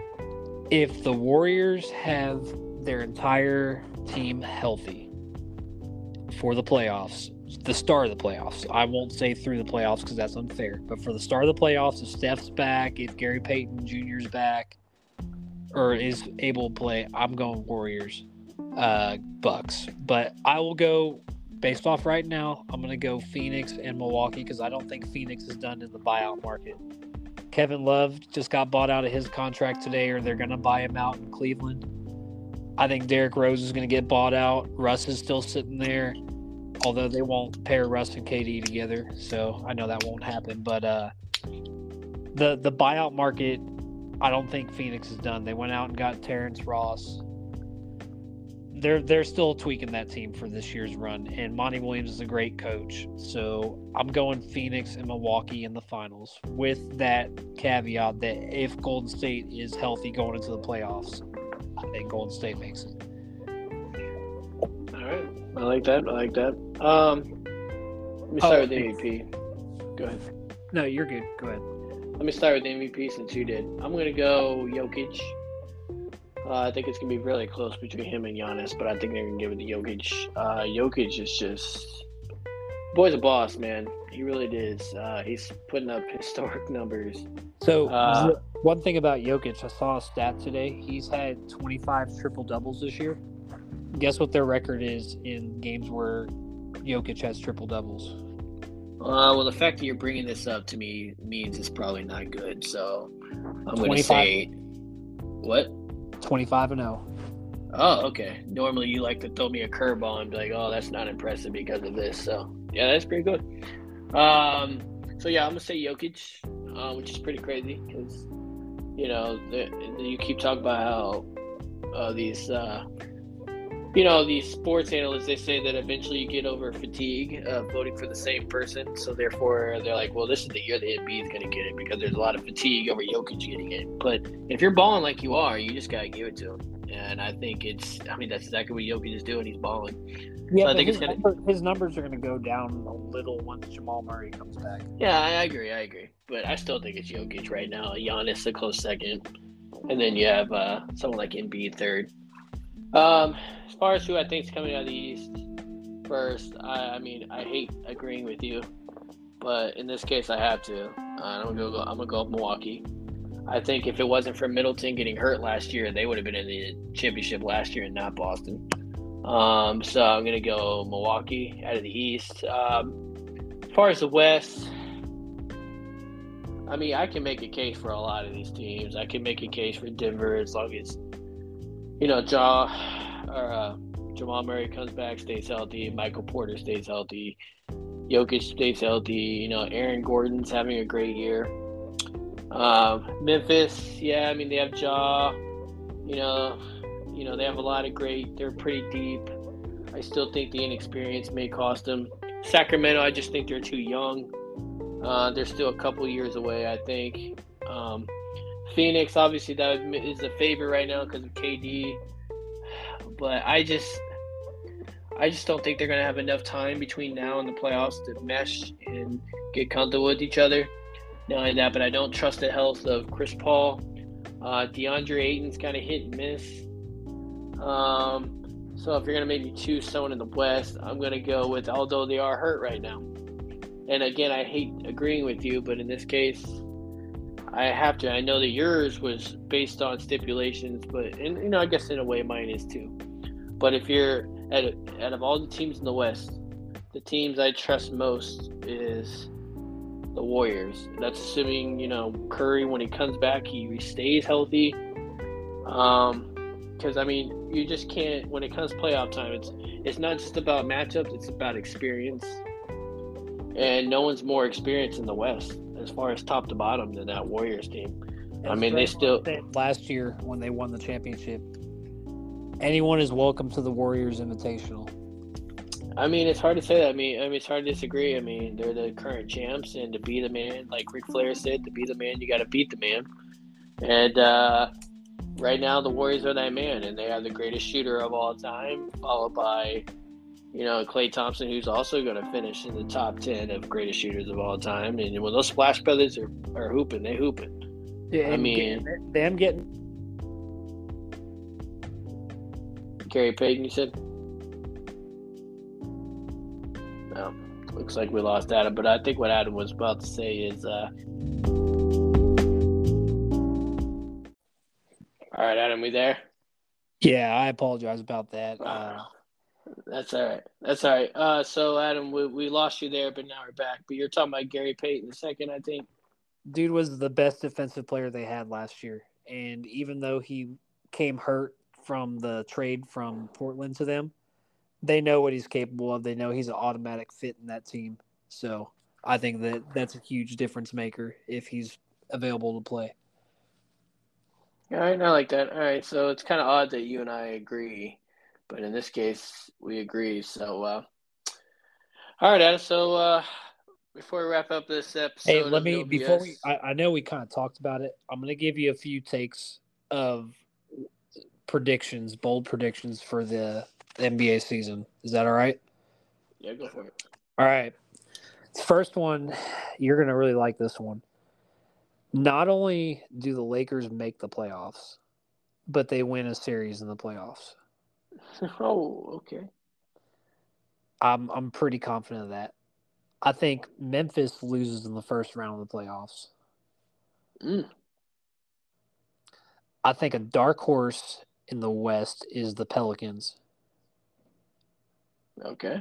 If the Warriors have their entire team healthy for the playoffs, the start of the playoffs, I won't say through the playoffs because that's unfair, but for the start of the playoffs, if Steph's back, if Gary Payton Junior's back, or is able to play, I'm going Warriors, uh, Bucks. But I will go, based off right now, I'm going to go Phoenix and Milwaukee because I don't think Phoenix is done in the buyout market. Kevin Love just got bought out of his contract today, or they're going to buy him out in Cleveland. I think Derrick Rose is going to get bought out. Russ is still sitting there, although they won't pair Russ and K D together, so I know that won't happen. But uh, the the buyout market, I don't think Phoenix is done. They went out and got Terrence Ross. They're they're still tweaking that team for this year's run, and Monty Williams is a great coach. So I'm going Phoenix and Milwaukee in the finals, with that caveat that if Golden State is healthy going into the playoffs, I think Golden State makes it. All right. I like that. I like that. Um, let me start Oh, with the M V P. Go ahead. No, you're good. Go ahead. Let me start with the M V P since you did. I'm going to go Jokic. Uh, I think it's going to be really close between him and Giannis, but I think they're going to give it to Jokic. Uh, Jokic is just... Boy's a boss, man. He really is. Uh, he's putting up historic numbers. So Uh, one thing about Jokic, I saw a stat today. He's had twenty-five triple doubles this year. Guess what their record is in games where Jokic has triple doubles? Uh, well, the fact that you're bringing this up to me means it's probably not good. So I'm going to twenty-five say... What? twenty-five and oh. Oh, okay. Normally you like to throw me a curveball and be like, oh, that's not impressive because of this. So, yeah, that's pretty good. Um, so, yeah, I'm going to say Jokic, uh, which is pretty crazy because, you know, the, you keep talking about how uh, these, uh, you know, these sports analysts, they say that eventually you get over fatigue uh, voting for the same person. So, therefore, they're like, well, this is the year the N B A is going to get it because there's a lot of fatigue over Jokic getting it. But if you're balling like you are, you just got to give it to him. And I think it's, I mean, that's exactly what Jokic is doing. He's balling. Yeah, So I but think his, it's gonna- number, his numbers are going to go down a little once Jamal Murray comes back. Yeah, I, I agree. I agree. But I still think it's Jokic right now. Giannis a close second. And then you have uh, someone like Embiid third. Um, as far as who I think is coming out of the East first, I, I mean, I hate agreeing with you. But in this case, I have to. Uh, I'm going to go. I'm gonna go with Milwaukee. I think if it wasn't for Middleton getting hurt last year, they would have been in the championship last year and not Boston. Um, so I'm going to go Milwaukee out of the East. Um, as far as the West, I mean, I can make a case for a lot of these teams. I can make a case for Denver as long as, you know, Ja, or, uh, Jamal Murray comes back, stays healthy, Michael Porter stays healthy, Jokic stays healthy, you know, Aaron Gordon's having a great year. Um, Memphis, yeah, I mean, they have Ja, you know, you know, they have a lot of great, they're pretty deep. I still think the inexperience may cost them. Sacramento, I just think they're too young. Uh, they're still a couple years away, I think. Um, Phoenix, obviously, that is a favorite right now because of K D. But I just, I just don't think they're going to have enough time between now and the playoffs to mesh and get comfortable with each other. Not only that, but I don't trust the health of Chris Paul. Uh, DeAndre Ayton's kind of hit and miss. Um, so if you're gonna make me choose someone in the West, I'm gonna go with, although they are hurt right now. And again, I hate agreeing with you, but in this case, I have to. I know that yours was based on stipulations, but and you know, I guess in a way mine is too. But if you're at out of all the teams in the West, the teams I trust most is the Warriors. That's assuming, you know, Curry, when he comes back, he stays healthy. Um, because I mean, you just can't. When it comes playoff time, it's it's not just about matchups; it's about experience. And no one's more experienced in the West, as far as top to bottom, than that Warriors team. I As mean, they Draymond still. said last year when they won the championship, anyone is welcome to the Warriors Invitational. I mean, it's hard to say that. I mean, I mean, it's hard to disagree. I mean, they're the current champs, and to be the man, like Ric Flair said, to be the man, you got to beat the man. And uh, right now, the Warriors are that man, and they have the greatest shooter of all time, followed by, you know, Klay Thompson, who's also going to finish in the top ten of greatest shooters of all time. And when those Splash Brothers are, are hooping, they hooping. Yeah, I mean, get, them getting Gary Payton, you said? No, looks like we lost Adam. But I think what Adam was about to say is, uh... all right, Adam, we there? Yeah, I apologize about that. Uh, That's all right. That's all right. Uh, so Adam, we we lost you there, but now we're back. But you're talking about Gary Payton the second, I think. Dude was the best defensive player they had last year, and even though he came hurt from the trade from Portland to them, they know what he's capable of. They know he's an automatic fit in that team. So I think that that's a huge difference maker if he's available to play. All right, I like that. All right, so it's kind of odd that you and I agree, but in this case, we agree. So, uh, all right, Adam. So, uh, before we wrap up this episode, Hey, let of me No before B S, we. I, I know we kind of talked about it. I'm going to give you a few takes of predictions, bold predictions for the N B A season. Is that all right? Yeah, go for it. All right. First one, you're going to really like this one. Not only do the Lakers make the playoffs, but they win a series in the playoffs. Oh, okay. I'm I'm pretty confident of that. I think Memphis loses in the first round of the playoffs. Mm. I think a dark horse in the West is the Pelicans. Okay.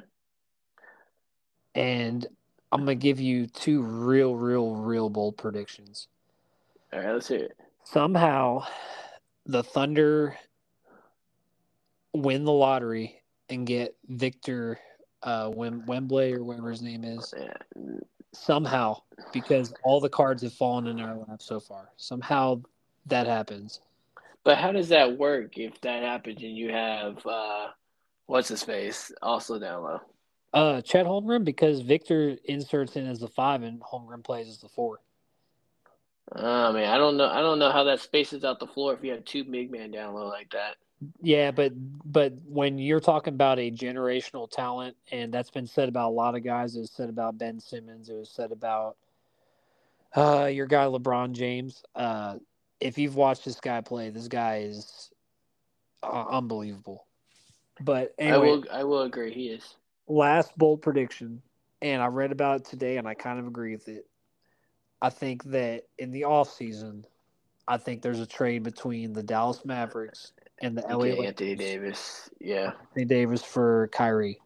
And I'm going to give you two real, real, real bold predictions. All right, let's hear it. Somehow, the Thunder win the lottery and get Victor uh, Wem- Wembley or whatever his name is. Yeah. Somehow, because all the cards have fallen in our lap so far. Somehow that happens. But how does that work if that happens and you have uh, what's his face also down low? Uh, Chet Holmgren, because Victor inserts in as the five and Holmgren plays as the four. I mean, I don't know. I don't know how that spaces out the floor if you have two big men down low like that. Yeah, but but when you're talking about a generational talent, and that's been said about a lot of guys, it was said about Ben Simmons, it was said about uh, your guy LeBron James. Uh, if you've watched this guy play, this guy is uh, unbelievable. But anyway, I will. I will agree. He is. Last bold prediction, and I read about it today, and I kind of agree with it. I think that in the offseason, I think there's a trade between the Dallas Mavericks and the L A Okay, Lakers. Anthony Davis. Yeah. Anthony Davis for Kyrie.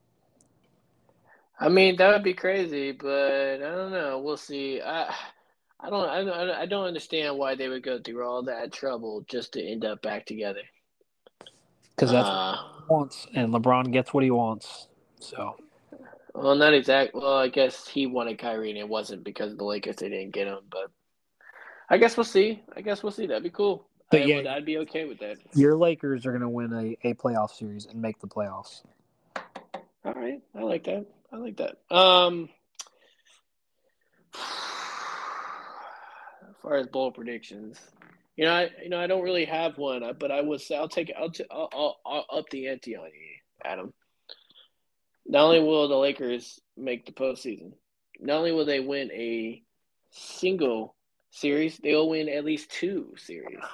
I mean, that would be crazy, but I don't know. We'll see. I, I don't. I don't. I don't understand why they would go through all that trouble just to end up back together. Because that's Uh, what he wants, and LeBron gets what he wants. So. Well, not exact. Well, I guess he wanted Kyrie, and it wasn't because of the Lakers. They didn't get him, but I guess we'll see. I guess we'll see. That'd be cool. But I yeah, would. I'd be okay with that. Your Lakers are going to win a, a playoff series and make the playoffs. All right, I like that. I like that. Um, as far as bold predictions, you know, I you know I don't really have one, but I would say I'll take I'll t- I'll, I'll, I'll up the ante on you, Adam. Not only will the Lakers make the postseason, not only will they win a single series. They'll win at least two series.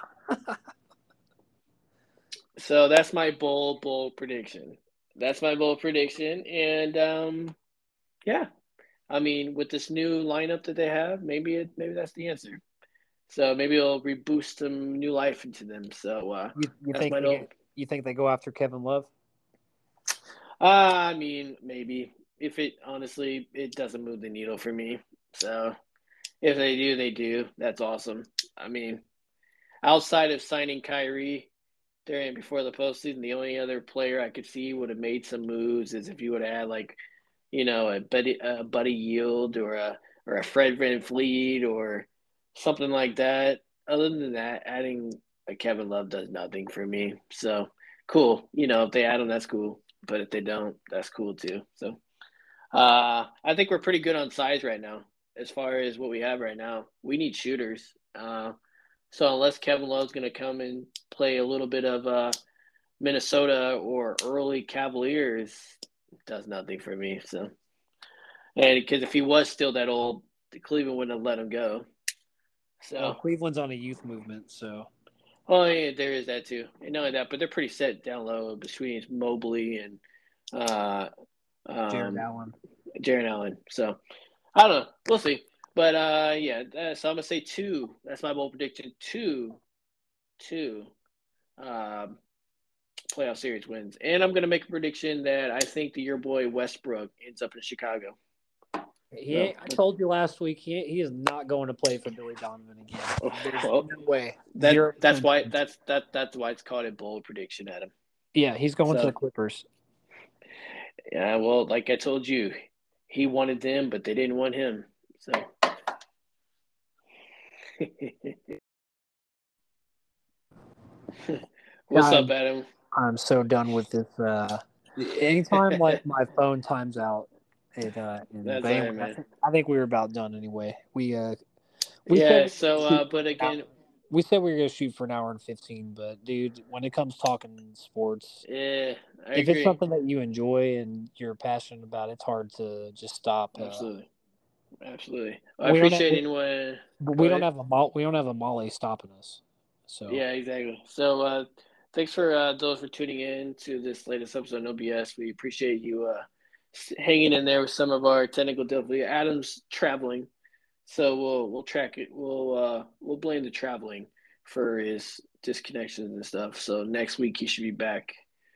So that's my bold, bold prediction. That's my bold prediction. And um, yeah, I mean, with this new lineup that they have, maybe it maybe that's the answer. So maybe it'll reboost some new life into them. So uh, You, you that's think my they little. get, you think they go after Kevin Love? Uh, I mean, maybe if it honestly it doesn't move the needle for me. So if they do, they do. That's awesome. I mean, outside of signing Kyrie during before the postseason, the only other player I could see would have made some moves is if you would have had like, you know, a Buddy a Buddy Yield or a or a Fred VanVleet or something like that. Other than that, adding a Kevin Love does nothing for me. So cool. You know, if they add him, that's cool. But if they don't, that's cool too. So uh, I think we're pretty good on size right now as far as what we have right now. We need shooters. Uh, so unless Kevin Love's going to come and play a little bit of uh, Minnesota or early Cavaliers, it does nothing for me. So, and because if he was still that old, Cleveland wouldn't have let him go. So, Well, Cleveland's on a youth movement, so oh yeah, there is that too. And not only that, but they're pretty set down low between Mobley and uh, Jared um, Allen. Jaren Allen. So I don't know. We'll see. But uh, yeah, uh, so I'm gonna say two. That's my bold prediction. Two, two, um, playoff series wins, and I'm gonna make a prediction that I think that your boy Westbrook ends up in Chicago. He So, ain't, I told you last week he he is not going to play for Billy Donovan again. There's well, no way. that Zero that's why percent. that's that that's why it's called a bold prediction, Adam. Yeah, he's going to So the Clippers. yeah, well, like I told you, he wanted them, but they didn't want him. So. What's I'm, up, Adam? I'm so done with this. Uh, anytime like my phone times out, it. Uh, and, That's but all right, anyway, I man. think I think we were about done anyway. We uh we said Yeah. we were So, gonna shoot uh, but for an hour. again, We said we were gonna shoot for an hour and fifteen, but dude, when it comes talking sports, yeah, I if it's agree. something that you enjoy and you're passionate about, it's hard to just stop. Uh, Absolutely, absolutely. Well, I we don't have appreciate we, anyone. Go we don't ahead. have a mo- we don't have a Molly stopping us. So Yeah, exactly. So, uh, thanks for uh, those for tuning in to this latest episode of No B S. We appreciate you uh, hanging in there with some of our technical difficulty. Adam's traveling, so we'll we'll track it. We'll uh, we'll blame the traveling for his disconnections and stuff. So next week he should be back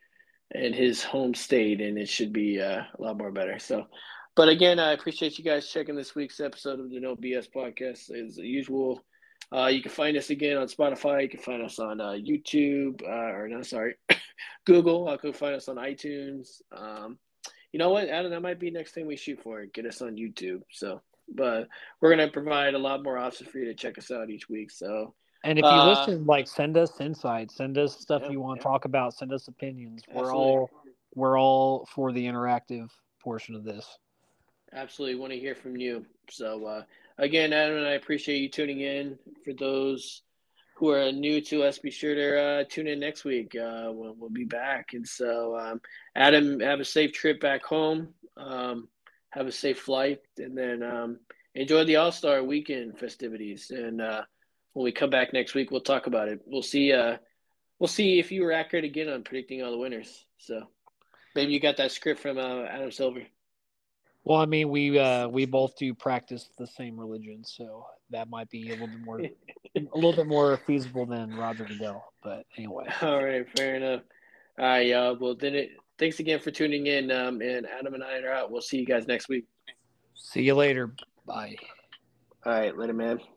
in his home state, and it should be uh, a lot more better. So, but again, I appreciate you guys checking this week's episode of the No B S podcast. As usual, uh, you can find us again on Spotify. You can find us on uh, YouTube, uh, or no, sorry, Google. You can find us on iTunes. Um, you know what, Adam? That might be next thing we shoot for. Get us on YouTube. So, but we're gonna provide a lot more options for you to check us out each week. So, and if you uh, listen, like send us insights, send us stuff yeah, you want to yeah, talk about, send us opinions. We're absolutely. all we're all for the interactive portion of this. Absolutely want to hear from you. So, uh, again, Adam and I appreciate you tuning in. For those who are new to us, be sure to uh, tune in next week. Uh, we'll, we'll be back. And so, um, Adam, have a safe trip back home. Um, have a safe flight. And then um, enjoy the All Star weekend festivities. And uh, when we come back next week, we'll talk about it. We'll see. Uh, we'll see if you were accurate again on predicting all the winners. So, maybe you got that script from uh, Adam Silver. Well, I mean, we uh, we both do practice the same religion, so that might be a little bit more a little bit more feasible than Roger Goodell. But anyway, All right, fair enough. All right, y'all. Well, then it, thanks again for tuning in. Um, and Adam and I are out. We'll see you guys next week. see you later. Bye. All right, later, man.